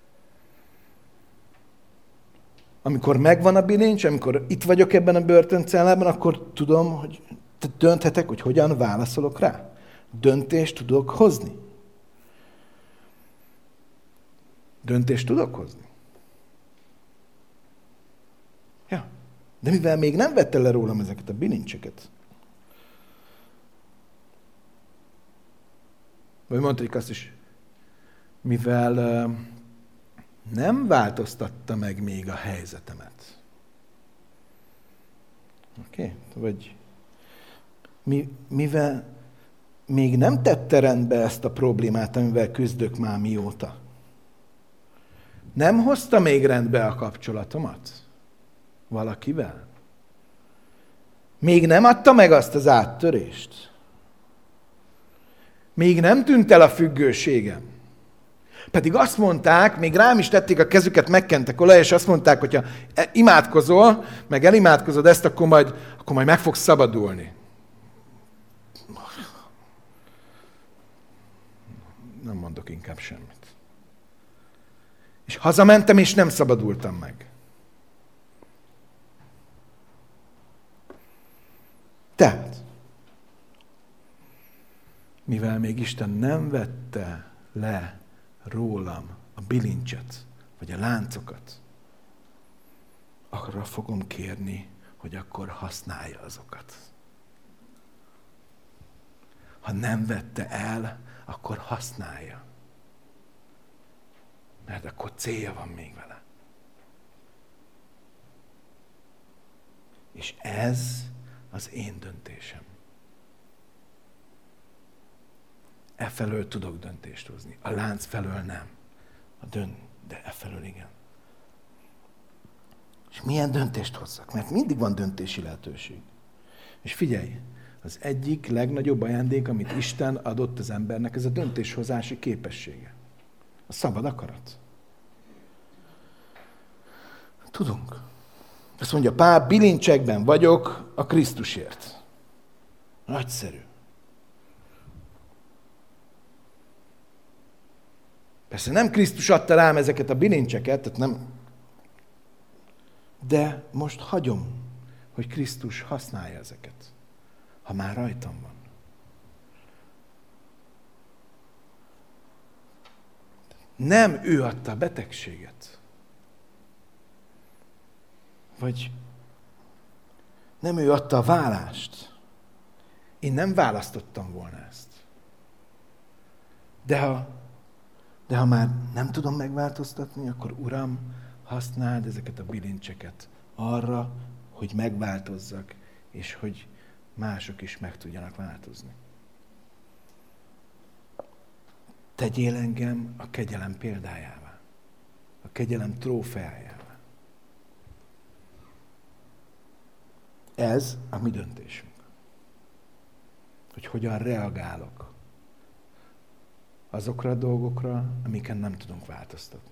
Amikor megvan a bilincs, amikor itt vagyok ebben a börtöncellában, akkor tudom, hogy dönthetek, hogy hogyan válaszolok rá. Döntést tudok hozni. Döntést tudok hozni. Ja. De mivel még nem vette le rólam ezeket a bilincseket, vagy mondhatjuk azt is, mivel nem változtatta meg még a helyzetemet. Oké? Vagy mivel még nem tette rendbe ezt a problémát, amivel küzdök már mióta. Nem hozta még rendbe a kapcsolatomat valakivel. Még nem adta meg azt az áttörést. Még nem tűnt el a függőségem. Pedig azt mondták, még rám is tették a kezüket, megkentek olaj, és azt mondták, hogyha imádkozol, meg elimádkozod ezt, akkor majd meg fogsz szabadulni. Nem mondok inkább semmit. És hazamentem, és nem szabadultam meg. Tehát, mivel még Isten nem vette le rólam a bilincset, vagy a láncokat, arra fogom kérni, hogy akkor használja azokat. Ha nem vette el, akkor használja. Mert akkor célja van még vele. És ez az én döntésem. Efelől tudok döntést hozni. A lánc felől nem. De efelől igen. És milyen döntést hozzak? Mert mindig van döntési lehetőség. És figyelj, az egyik legnagyobb ajándék, amit Isten adott az embernek, ez a döntéshozási képessége. A szabad akarat. Tudunk. Azt mondja Pál, bilincsekben vagyok a Krisztusért. Nagyszerű. Persze nem Krisztus adta rám ezeket a bilincseket, tehát nem. De most hagyom, hogy Krisztus használja ezeket, ha már rajtam van. Nem ő adta a betegséget. Vagy nem ő adta a válást. Én nem választottam volna ezt. De ha már nem tudom megváltoztatni, akkor Uram, használd ezeket a bilincseket arra, hogy megváltozzak, és hogy mások is meg tudjanak változni. Tegyél engem a kegyelem példájává, a kegyelem trófeájává. Ez a mi döntésünk. hogy hogyan reagálok azokra a dolgokra, amiken nem tudunk változtatni.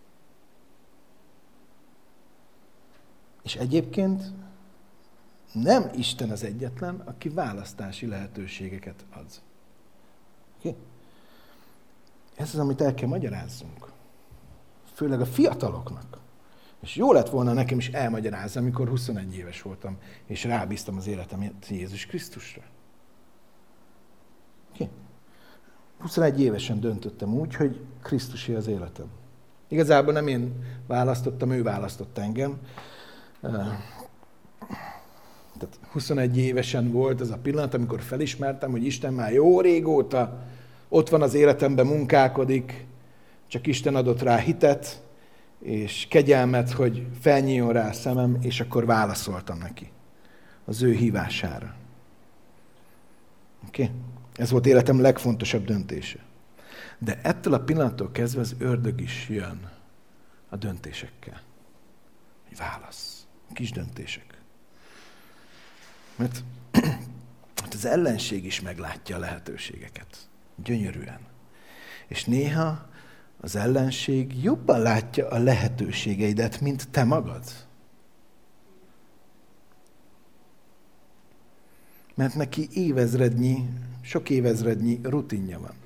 És egyébként nem Isten az egyetlen, aki választási lehetőségeket ad. Okay? Ez az, amit el kell magyarázzunk. Főleg a fiataloknak. És jó lett volna nekem is elmagyarázni, amikor 21 éves voltam, és rábíztam az életemet Jézus Krisztusra. Okay? 21 évesen döntöttem úgy, hogy Krisztusé az életem. Igazából nem én választottam, ő választott engem. Tehát 21 évesen volt az a pillanat, amikor felismertem, hogy Isten már jó régóta ott van az életemben, munkálkodik, csak Isten adott rá hitet, és kegyelmet, hogy felnyíljon rá a szemem, és akkor válaszoltam neki az ő hívására. Okay? Ez volt életem legfontosabb döntése. De ettől a pillanattól kezdve az ördög is jön a döntésekkel. Hogy válasz. Kis döntések. Mert az ellenség is meglátja a lehetőségeket. Gyönyörűen. És néha az ellenség jobban látja a lehetőségeidet, mint te magad. Mert neki sok évezrednyi rutinja van.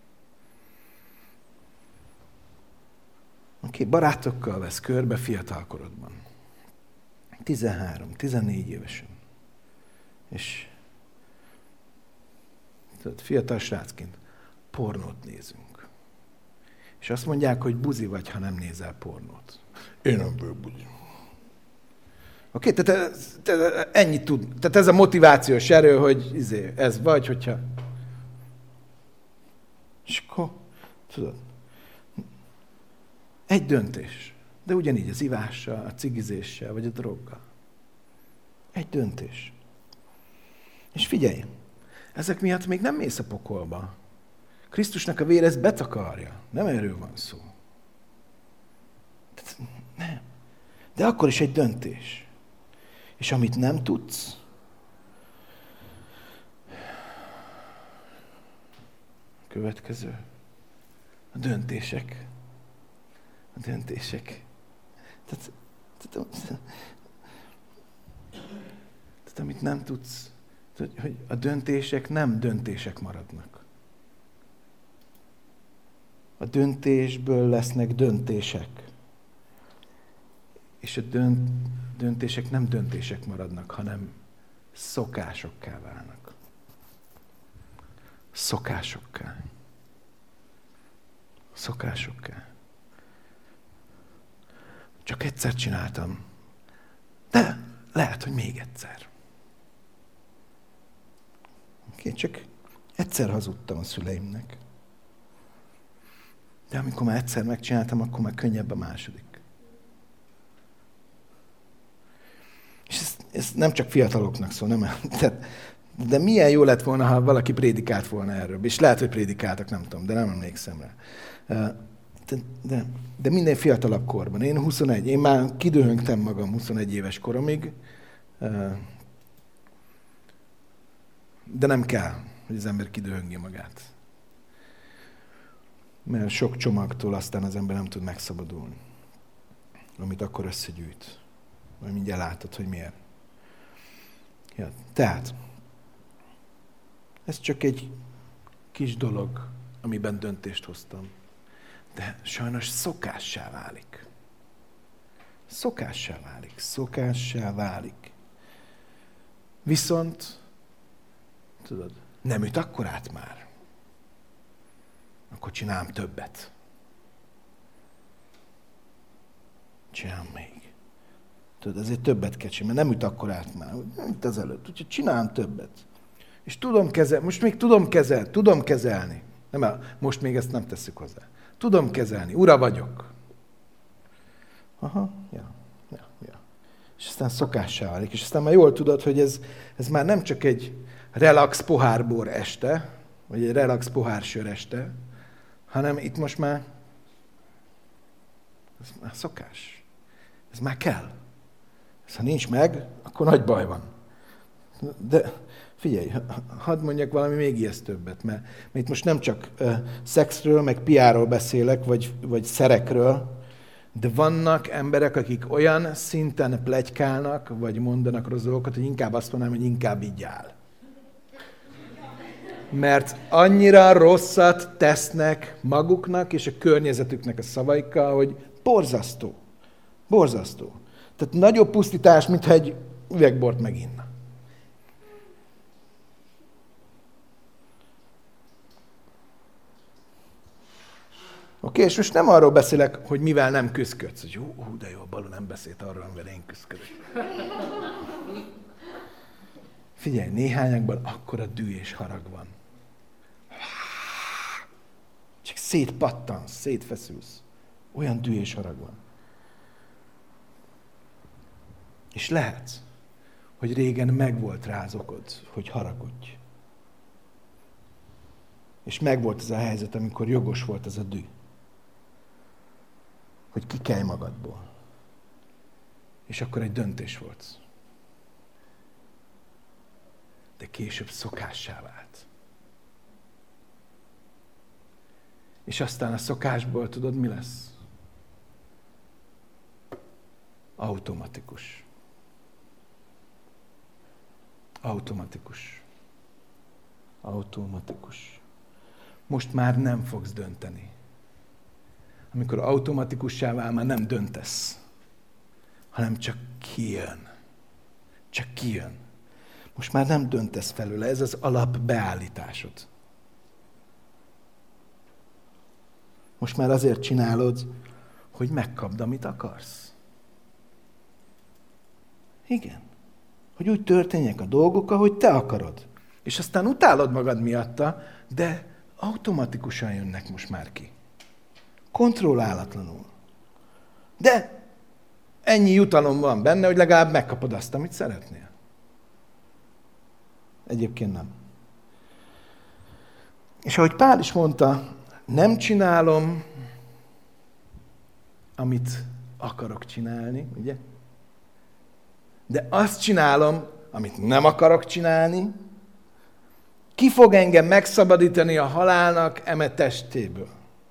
Oké, barátokkal vesz körbe fiatalkorodban. 13-14 évesen. És fiatal srácként pornót nézünk. És azt mondják, hogy buzi vagy, ha nem nézel pornót. Én nem vagyok buzi. Oké, tehát ennyit tud. Tehát ez a motivációs erő, hogy ez vagy, hogyha... És akkor, tudod, egy döntés. De ugyanígy az ivással, a cigizéssel, vagy a droggal. Egy döntés. És figyelj, ezek miatt még nem mész a pokolba. Krisztusnak a vére ezt betakarja. Nem erről van szó. Nem. De akkor is egy döntés. És amit nem tudsz, a következő, a döntések. A döntések. Tehát amit nem tudsz, hogy a döntések nem döntések maradnak. A döntésből lesznek döntések. És a döntések nem döntések maradnak, hanem szokásokká válnak. Szokásokká. Szokásokká. Csak egyszer csináltam. De lehet, hogy még egyszer. Oké, csak egyszer hazudtam a szüleimnek. De amikor már egyszer megcsináltam, akkor már könnyebb a második. És ez nem csak fiataloknak szól, nem? De milyen jó lett volna, ha valaki prédikált volna erről. És lehet, hogy prédikáltak, nem tudom, de nem emlékszem rá. De minden fiatalabb korban. Én 21, én már kidöhöngtem magam 21 éves koromig, de nem kell, hogy az ember kidöhöngje magát. Mert sok csomagtól aztán az ember nem tud megszabadulni, amit akkor összegyűjt. Majd mindjárt látod, hogy miért. Ja, tehát, ez csak egy kis dolog, amiben döntést hoztam. De sajnos szokássá válik. Szokássá válik. Szokássá válik. Viszont, tudod, nem üt akkorát már. Akkor csinálom többet. Csinálom még. Tudod, ezért többet kell csinálni, mert nem üt akkorát már, mint ezelőtt. Úgyhogy csinálom többet. És tudom kezelni, most még tudom kezelni. Nem, most még ezt nem tesszük hozzá. Tudom kezelni, ura vagyok. Aha, ja. És aztán szokássá válik. És aztán már jól tudod, hogy ez már nem csak egy relax pohárbor este, vagy egy relax pohársör este, hanem itt most már ez már szokás. Ez már kell. Ez, ha nincs meg, akkor nagy baj van. De figyelj, hadd mondjak valami még ijesztőbbet, mert itt most nem csak szexről, meg piáról beszélek, vagy szerekről, de vannak emberek, akik olyan szinten pletykálnak, vagy mondanak rossz dolgokat, hogy inkább azt mondanám, hogy inkább így áll. Mert annyira rosszat tesznek maguknak és a környezetüknek a szavaikkal, hogy borzasztó. Borzasztó. Tehát nagyobb pusztítás, mintha egy üvegbort meginna. Oké, és most nem arról beszélek, hogy mivel nem küszködsz. Hogy de jó, Balú nem beszélt arról, amivel én küszködök. Figyelj, néhányakban akkora dű és harag van. Csak szétpattansz, szétfeszülsz. Olyan dű és harag van. És lehet, hogy régen megvolt rá az okod, hogy haragudj. És megvolt ez a helyzet, amikor jogos volt ez a dű. Hogy kikelj magadból. És akkor egy döntés volt. De később szokássá vált. És aztán a szokásból tudod, mi lesz? Automatikus. Automatikus. Automatikus. Most már nem fogsz dönteni. Amikor automatikussá vál, már nem döntesz, hanem csak kijön. Csak kijön. Most már nem döntesz felőle, ez az alapbeállításod. Most már azért csinálod, hogy megkapd, amit akarsz. Igen. Hogy úgy történjek a dolgok, ahogy te akarod. És aztán utálod magad miatta, de automatikusan jönnek most már ki. Kontrollálatlanul. De ennyi jutalom van benne, hogy legalább megkapod azt, amit szeretnél. Egyébként nem. És ahogy Pál is mondta, nem csinálom, amit akarok csinálni, ugye? De azt csinálom, amit nem akarok csinálni. Ki fog engem megszabadítani a halálnak eme testéből?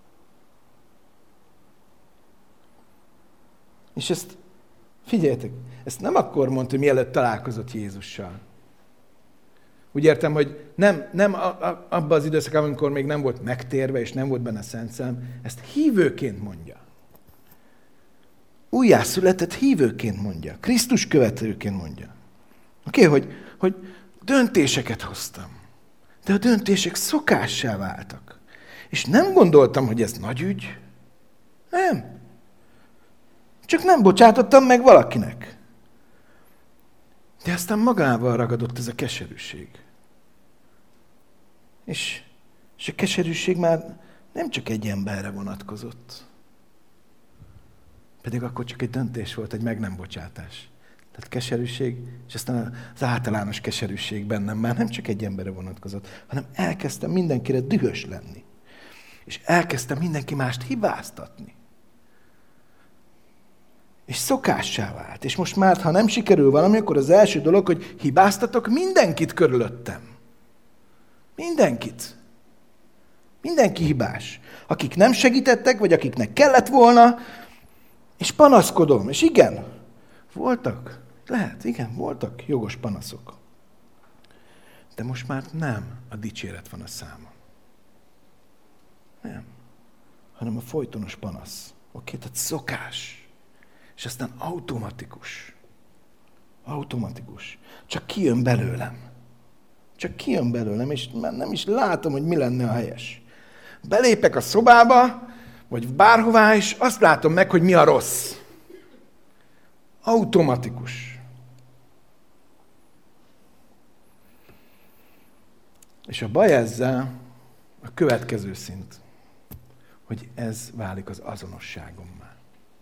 És ezt, figyeljetek, ezt nem akkor mondta, hogy mielőtt találkozott Jézussal. Úgy értem, hogy nem abban az időszakban, amikor még nem volt megtérve, és nem volt benne Szent Szellem, ezt hívőként mondja. Újjászületett hívőként mondja. Krisztus követőként mondja. Oké, hogy döntéseket hoztam. De a döntések szokássá váltak. És nem gondoltam, hogy ez nagy ügy. Nem. Csak nem bocsátottam meg valakinek. De aztán magával ragadott ez a keserűség. És a keserűség már nem csak egy emberre vonatkozott. Pedig akkor csak egy döntés volt, egy meg nem bocsátás. Tehát keserűség, és aztán az általános keserűség bennem már nem csak egy emberre vonatkozott, hanem elkezdtem mindenkire dühös lenni. És elkezdtem mindenki mást hibáztatni. És szokássá vált. És most már, ha nem sikerül valami, akkor az első dolog, hogy hibáztatok mindenkit körülöttem. Mindenkit. Mindenki hibás. Akik nem segítettek, vagy akiknek kellett volna, és panaszkodom. És igen, voltak, lehet, igen, voltak jogos panaszok. De most már nem a dicséret van a számon. Nem. Hanem a folytonos panasz. Oké, tehát szokás. És aztán automatikus. Automatikus. Csak kijön belőlem. Csak kijön belőlem, és már nem is látom, hogy mi lenne a helyes. Belépek a szobába, vagy bárhová, és azt látom meg, hogy mi a rossz. Automatikus. És a baj ezzel a következő szint, hogy ez válik az azonosságommá.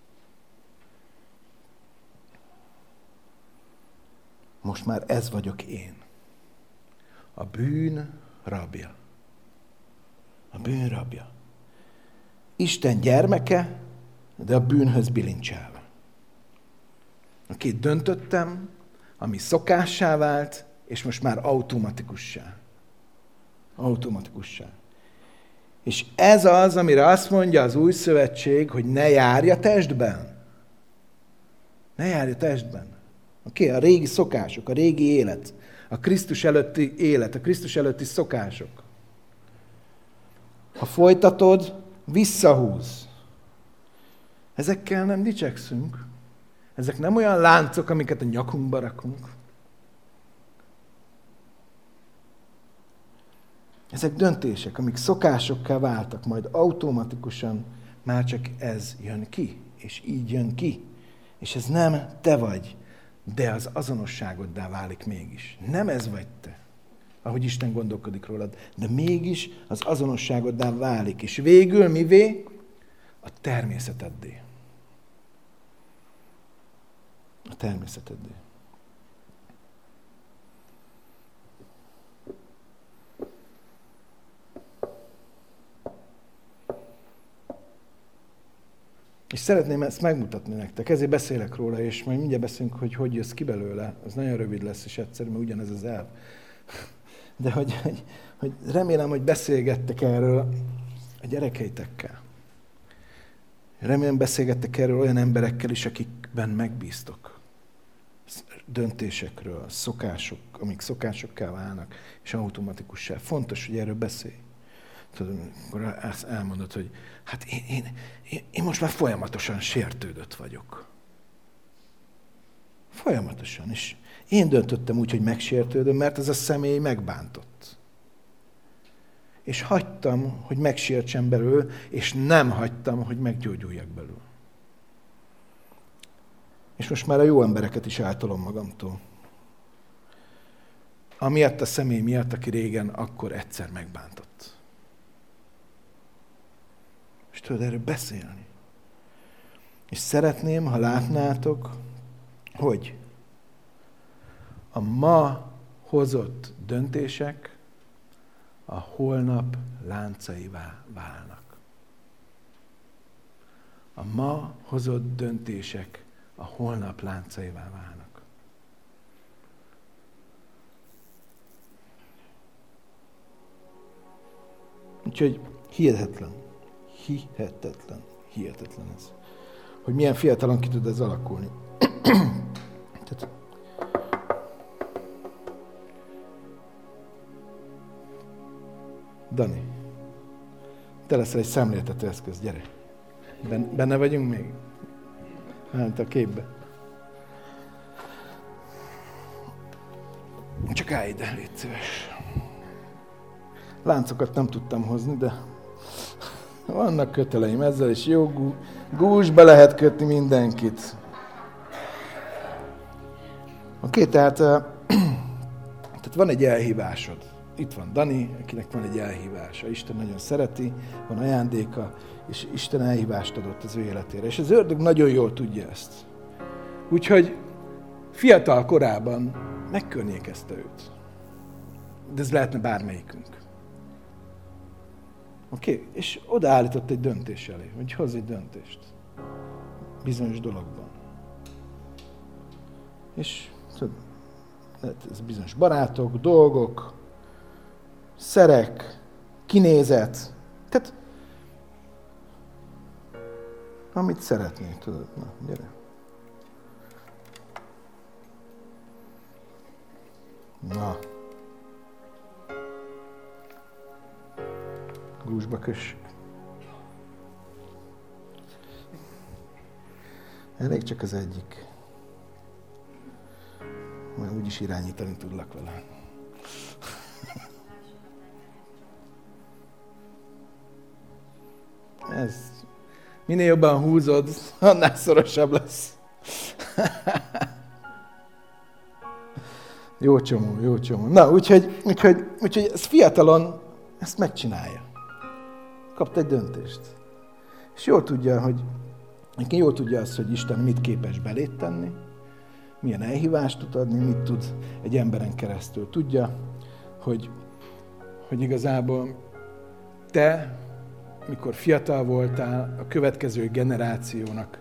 Most már ez vagyok én. A bűn rabja. A bűn rabja. Isten gyermeke, de a bűnhöz bilincselve. Akit döntöttem, ami szokássá vált, és most már automatikussá. Automatikussá. És ez az, amire azt mondja az Új Szövetség, hogy ne járj a testben. Ne járj a testben. Oké? A régi szokások, a régi élet, a Krisztus előtti élet, a Krisztus előtti szokások. Ha folytatod, visszahúz. Ezekkel nem dicsekszünk. Ezek nem olyan láncok, amiket a nyakunkba rakunk. Ezek döntések, amik szokásokká váltak, majd automatikusan már csak ez jön ki, és így jön ki. És ez nem te vagy, de az azonosságoddá válik mégis. Nem ez vagy te, ahogy Isten gondolkodik rólad, de mégis az azonosságoddá válik. És végül mivé? A természeteddé. A természeteddé. És szeretném ezt megmutatni nektek, ezért beszélek róla, és majd mindjárt beszélünk, hogy jössz ki belőle. Az nagyon rövid lesz, és egyszerű, mert ugyanez az elv. De hogy remélem, hogy beszélgettek erről a gyerekeitekkel. Remélem, beszélgettek erről olyan emberekkel is, akikben megbíztok. Döntésekről, szokások, amik szokásokká válnak, és automatikussá. Fontos, hogy erről beszélj. Tudod, akkor elmondod, hogy hát én most már folyamatosan sértődött vagyok. Folyamatosan. És én döntöttem úgy, hogy megsértődöm, mert ez a személy megbántott. És hagytam, hogy megsértsen belül, és nem hagytam, hogy meggyógyuljak belül. És most már a jó embereket is eltolom magamtól. Amiatt a személy miatt, aki régen akkor egyszer megbántott. És tudod erről beszélni. És szeretném, ha látnátok, hogy a ma hozott döntések a holnap láncaivá válnak. A ma hozott döntések a holnap láncaivá válnak. Úgyhogy hihetetlen ez. Hogy milyen fiatalon ki tud ez alakulni. Tehát, Dani, te leszel egy szemléltető eszköz, gyere. Benne vagyunk még? Hát a képbe. Csak állj ide, légy szíves. Láncokat nem tudtam hozni, de vannak köteleim ezzel, és jó gúzsba lehet kötni mindenkit. Oké, tehát van egy elhívásod. Itt van Dani, akinek van egy elhívása. Isten nagyon szereti, van ajándéka, és Isten elhívást adott az ő életére. És az ördög nagyon jól tudja ezt. Úgyhogy fiatal korában megkörnyékezte őt. De ez lehetne bármelyikünk. Oké? És odaállított egy döntés elé, hogy hozz egy döntést. Bizonyos dologban. És tudod, ez bizonyos barátok, dolgok, szerek, kinézet. Tehát, amit szeretnél, tudod. Na, gyere. Na. Gúzsba kössük. Elég csak az egyik. Majd úgyis irányítani tudlak vele. Ez. Minél jobban húzod, annál szorosabb lesz. Jó csomó. Na, úgyhogy ez fiatalon ezt megcsinálja. Kapt egy döntést. És jól tudja azt, hogy Isten mit képes beléd tenni, milyen elhívást tud adni, mit tud egy emberen keresztül. Tudja, hogy igazából te, mikor fiatal voltál, a következő generációnak,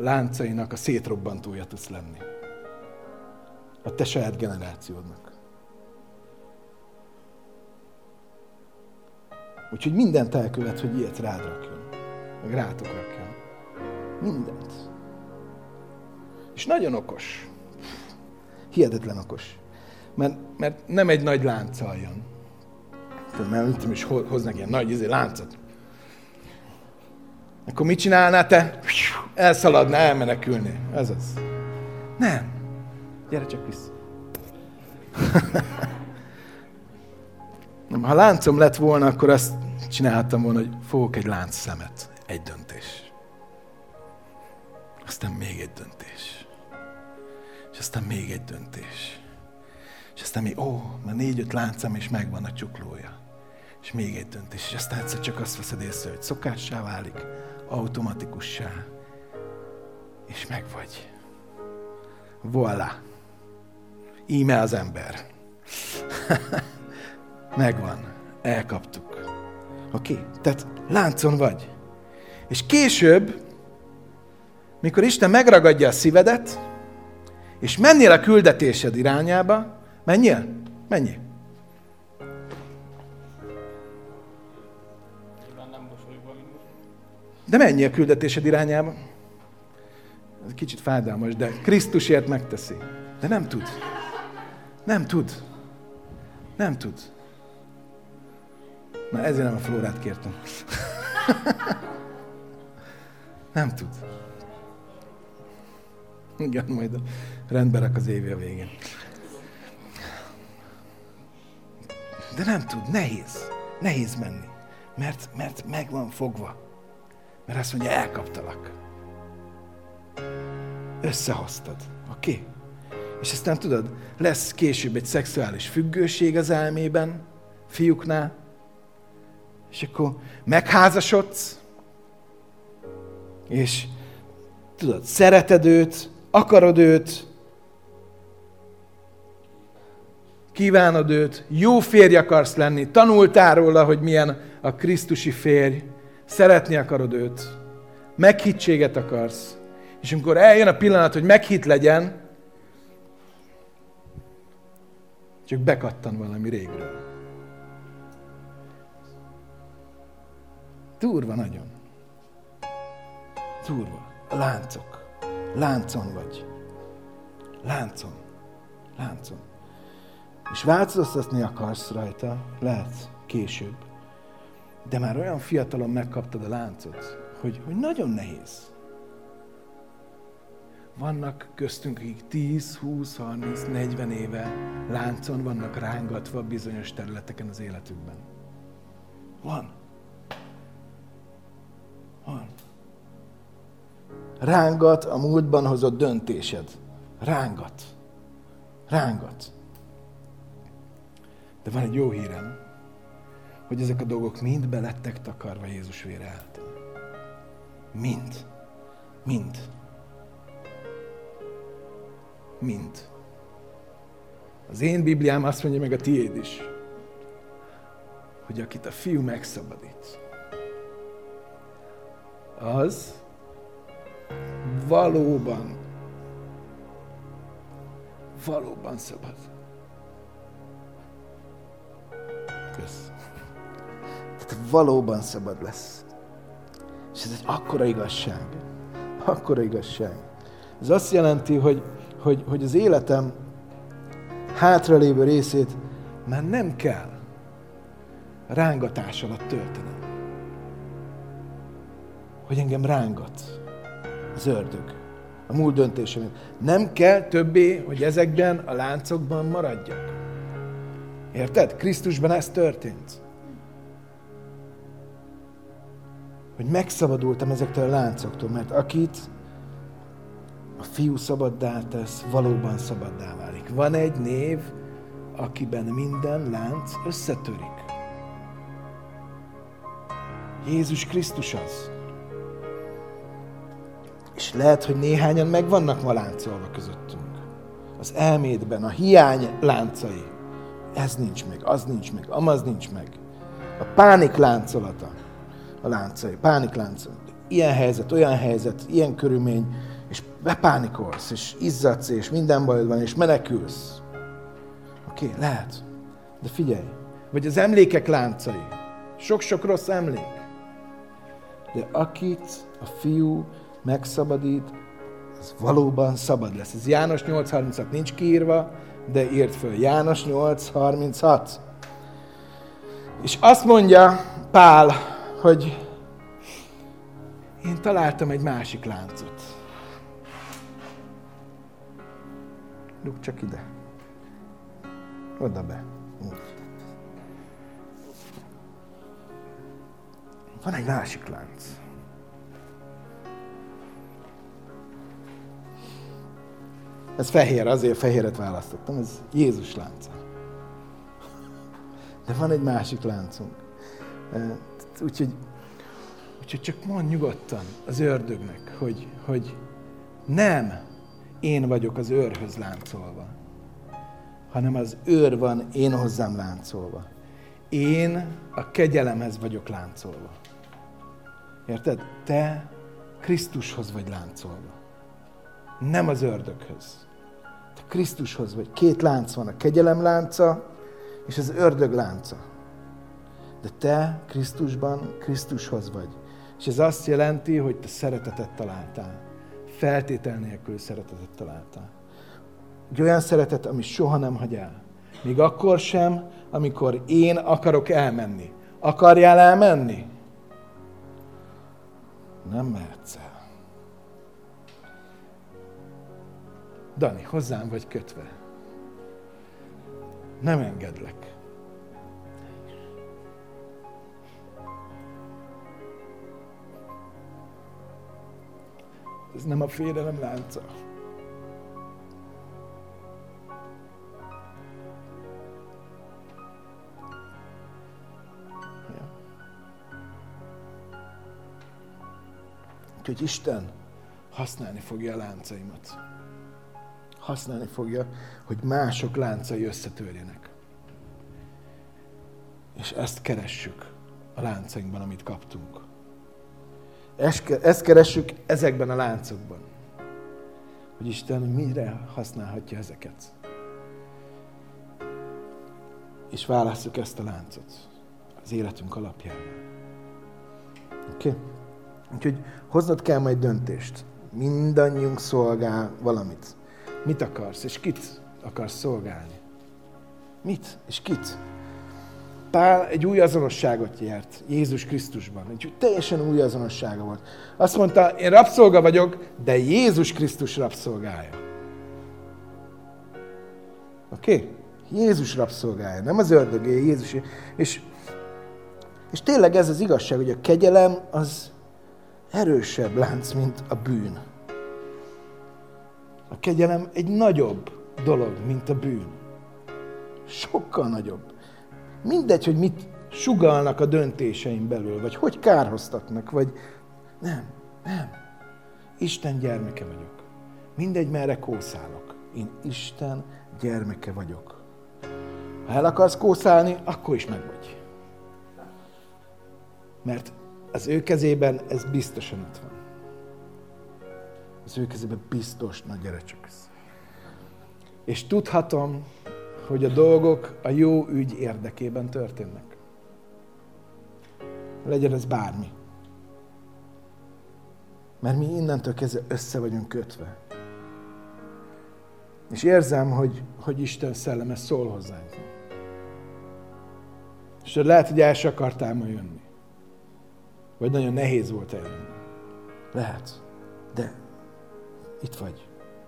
láncainak a szétrobbantója tudsz lenni. A te saját generációdnak. Úgyhogy mindent elkövet, hogy ilyet rád rakjon. Meg rátok rakjon. Mindent. És nagyon okos. Hihetetlen okos. Mert nem egy nagy lánccal jön. Mert mit is hoznak ilyen nagy láncot. Akkor mit csinálnál te? Elszaladnál, elmenekülni. Ez az. Nem. Gyere csak vissza. Nem, ha láncom lett volna, akkor azt csinálhattam volna, hogy fogok egy lánc szemet. Egy döntés. Aztán még egy döntés. És aztán még egy döntés. És aztán még, már 4-5 láncem és megvan a csuklója. És még egy döntés. És aztán egyszer csak azt veszed észre, hogy szokássá válik, automatikussá. És megvagy. Voilà. Íme az ember. Megvan. Elkaptuk. Oké? Tehát láncon vagy. És később, mikor Isten megragadja a szívedet, és mennél a küldetésed irányába, menjél? Menjél. De menjél a küldetésed irányába. Ez kicsit fájdalmas, de Krisztusért megteszi. De nem tud. Nem tud. Nem tud. Na ezért nem a Flórát kértem. Nem tud. Igen, majd rendbe rak az évi a végén. De nem tud, nehéz. Nehéz menni. Mert meg van fogva. Mert azt mondja, elkaptalak. Összehoztad. Oké? És aztán tudod, lesz később egy szexuális függőség az elmében, fiúknál, és akkor megházasodsz, és tudod, szereted őt, akarod őt, kívánod őt, jó férj akarsz lenni, tanultál róla, hogy milyen a krisztusi férj, szeretni akarod őt, meghittséget akarsz, és amikor eljön a pillanat, hogy meghitt legyen, csak bekattan valami régről. Durva nagyon. Durva. A láncok. Láncon vagy. Láncon. Láncon. És változtatni akarsz rajta, lehet később. De már olyan fiatalon megkaptad a láncot, hogy nagyon nehéz. Vannak köztünk, akik 10, 20, 30, 40 éve láncon vannak rángatva bizonyos területeken az életükben. Van. Van. Rángat a múltban hozott döntésed. Rángat. Rángat. De van egy jó hírem, hogy ezek a dolgok mind belettek takarva Jézus vére által. Mind. Mind. Mind. Az én Bibliám azt mondja, meg a tiéd is, hogy akit a Fiú megszabadít, az valóban szabad. Kösz. Tehát valóban szabad lesz. És ez egy akkora igazság. Akkora igazság. Ez azt jelenti, hogy az életem hátralévő részét már nem kell rángatás alatt töltenem. Hogy engem rángat az ördög, a múlt döntésem. Nem kell többé, hogy ezekben a láncokban maradjak. Érted? Krisztusban ez történt. Hogy megszabadultam ezektől a láncoktól, mert akit a Fiú szabaddá tesz, valóban szabaddá válik. Van egy név, akiben minden lánc összetörik. Jézus Krisztus az. És lehet, hogy néhányan meg vannak ma láncolva közöttünk. Az elmédben, a hiány láncai. Ez nincs meg, az nincs meg, amaz nincs meg. A pánik láncolata. A láncai, pánik láncolata. Ilyen helyzet, olyan helyzet, ilyen körülmény, és bepánikolsz, és izzadsz, és minden bajod van, és menekülsz. Oké, lehet. De figyelj, vagy az emlékek láncai. Sok-sok rossz emlék. De akit a fiú megszabadít, az valóban szabad lesz. Ez János 8.36 nincs kiírva, de írt föl. János 8.36. És azt mondja Pál, hogy én találtam egy másik láncot. Dugd csak ide. Oda be. Úgy. Van egy másik lánc. Ez fehér, azért fehéret választottam, ez Jézus lánca. De van egy másik láncunk. Úgyhogy csak mondd nyugodtan az ördögnek, hogy nem én vagyok az őrhöz láncolva, hanem az őr van én hozzám láncolva. Én a kegyelemhez vagyok láncolva. Érted? Te Krisztushoz vagy láncolva. Nem az ördöghöz. Te Krisztushoz vagy. 2 lánc van, a kegyelem lánca és az ördög lánca. De te Krisztusban Krisztushoz vagy. És ez azt jelenti, hogy te szeretetet találtál. Feltétel nélkül szeretetet találtál. Egy olyan szeretet, ami soha nem hagy el. Még akkor sem, amikor én akarok elmenni. Akarjál elmenni? Nem mehetsz el. Dani, hozzám vagy kötve. Nem engedlek. Ez nem a félelem lánca. Úgyhogy Isten használni fogja a láncaimat. Használni fogja, hogy mások láncai összetörjenek. És ezt keressük a láncainkban, amit kaptunk. Ezt keressük ezekben a láncokban. Hogy Isten mire használhatja ezeket. És válasszuk ezt a láncot az életünk alapjával. Oké? Úgyhogy hoznod kell majd döntést. Mindannyiunk szolgál valamit. Mit akarsz, és kit akarsz szolgálni? Mit, és kit? Pál egy új azonosságot nyert Jézus Krisztusban. Egy teljesen új azonossága volt. Azt mondta, én rabszolga vagyok, de Jézus Krisztus rabszolgája. Oké? Jézus rabszolgája, nem az ördögé, Jézus. És tényleg ez az igazság, hogy a kegyelem az erősebb lánc, mint a bűn. A kegyelem egy nagyobb dolog, mint a bűn. Sokkal nagyobb. Mindegy, hogy mit sugallnak a döntéseim belül, vagy hogy kárhoztatnak, vagy nem. Isten gyermeke vagyok. Mindegy, merre kószálok. Én Isten gyermeke vagyok. Ha el akarsz kószálni, akkor is megvagy. Mert az ő kezében ez biztosan ott van. Az ő kezében biztos, na gyere csak. És tudhatom, hogy a dolgok a jó ügy érdekében történnek. Legyen ez bármi. Mert mi innentől kezdve össze vagyunk kötve. És érzem, hogy Isten szelleme szól hozzánk. És lehet, hogy el se akartál ma jönni. Vagy nagyon nehéz volt eljönni. Lehet. De itt vagy.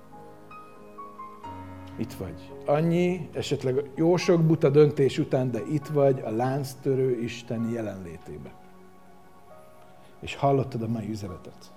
Itt vagy. Annyi, esetleg jó sok buta döntés után, de itt vagy a lánctörő Isten jelenlétében. És hallottad a mai üzenetet.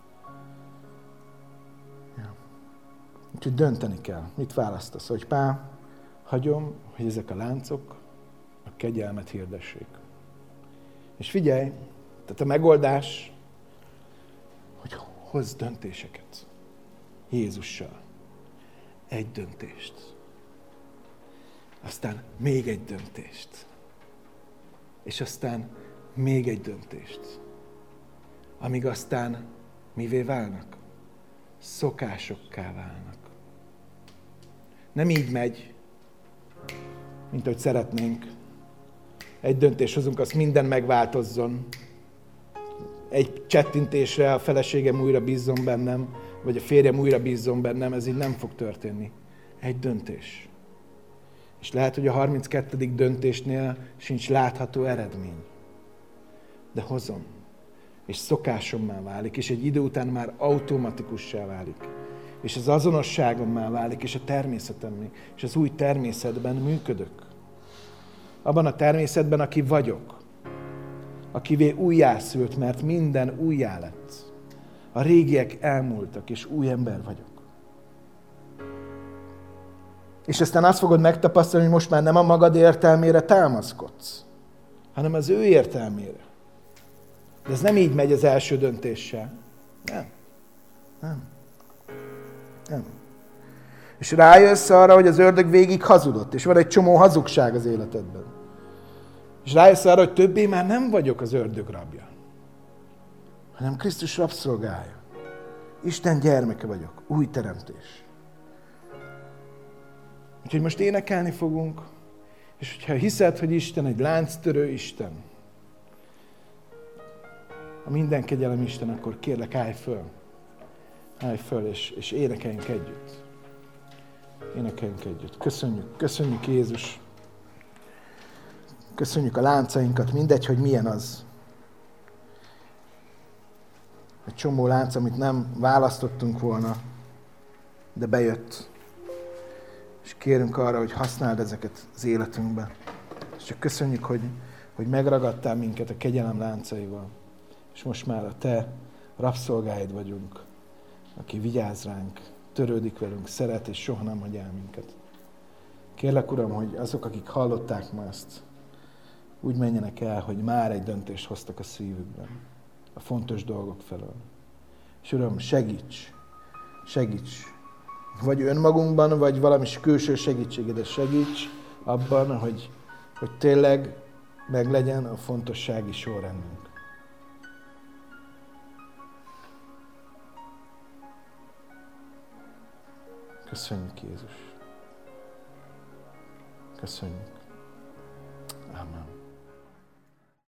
Ja. Úgyhogy dönteni kell. Mit választasz? Hogy Pál, hagyom, hogy ezek a láncok a kegyelmet hirdessék. És figyelj, tehát a megoldás, hogy hozz döntéseket Jézussal. Egy döntést. Aztán még egy döntést. És aztán még egy döntést. Amíg aztán mivé válnak? Szokásokká válnak. Nem így megy, mint ahogy szeretnénk, egy döntés hozunk, az minden megváltozzon. Egy csettintésre a feleségem újra bízzon bennem, vagy a férjem újra bízzon bennem, ez így nem fog történni. Egy döntés. És lehet, hogy a 32. döntésnél sincs látható eredmény. De hozom. És szokásommá válik, és egy idő után már automatikussá válik. És az azonosságommá válik, és a természetemmé. És az új természetben működök. Abban a természetben, aki vagyok. Akivé újjászült, mert minden újjá lett. A régiek elmúltak, és új ember vagyok. És aztán azt fogod megtapasztalni, hogy most már nem a magad értelmére támaszkodsz, hanem az ő értelmére. De ez nem így megy az első döntéssel. Nem. És rájössz arra, hogy az ördög végig hazudott, és van egy csomó hazugság az életedben. És rájössz arra, hogy többé már nem vagyok az ördög rabja, hanem Krisztus rabszolgája. Isten gyermeke vagyok, új teremtés. Úgyhogy most énekelni fogunk, és hogyha hiszed, hogy Isten egy lánctörő Isten, a minden kegyelem Isten, akkor kérlek, állj föl, és énekeljünk együtt. Énekeljünk együtt. Köszönjük Jézus. Köszönjük a láncainkat, mindegy, hogy milyen az. Egy csomó lánc, amit nem választottunk volna, de bejött. És kérünk arra, hogy használd ezeket az életünkbe. És csak köszönjük, hogy megragadtál minket a kegyelem láncaival. És most már a te rabszolgáid vagyunk, aki vigyáz ránk, törődik velünk, szeret, és soha nem hagy el minket. Kérlek, Uram, hogy azok, akik hallották ma ezt, úgy menjenek el, hogy már egy döntést hoztak a szívükben, a fontos dolgok felől. És Uram, segíts, vagy önmagunkban, vagy valami külső segítségedet segíts abban, hogy tényleg meglegyen a fontossági sorrendünk. Köszönjük, Jézus. Köszönjük. Amen.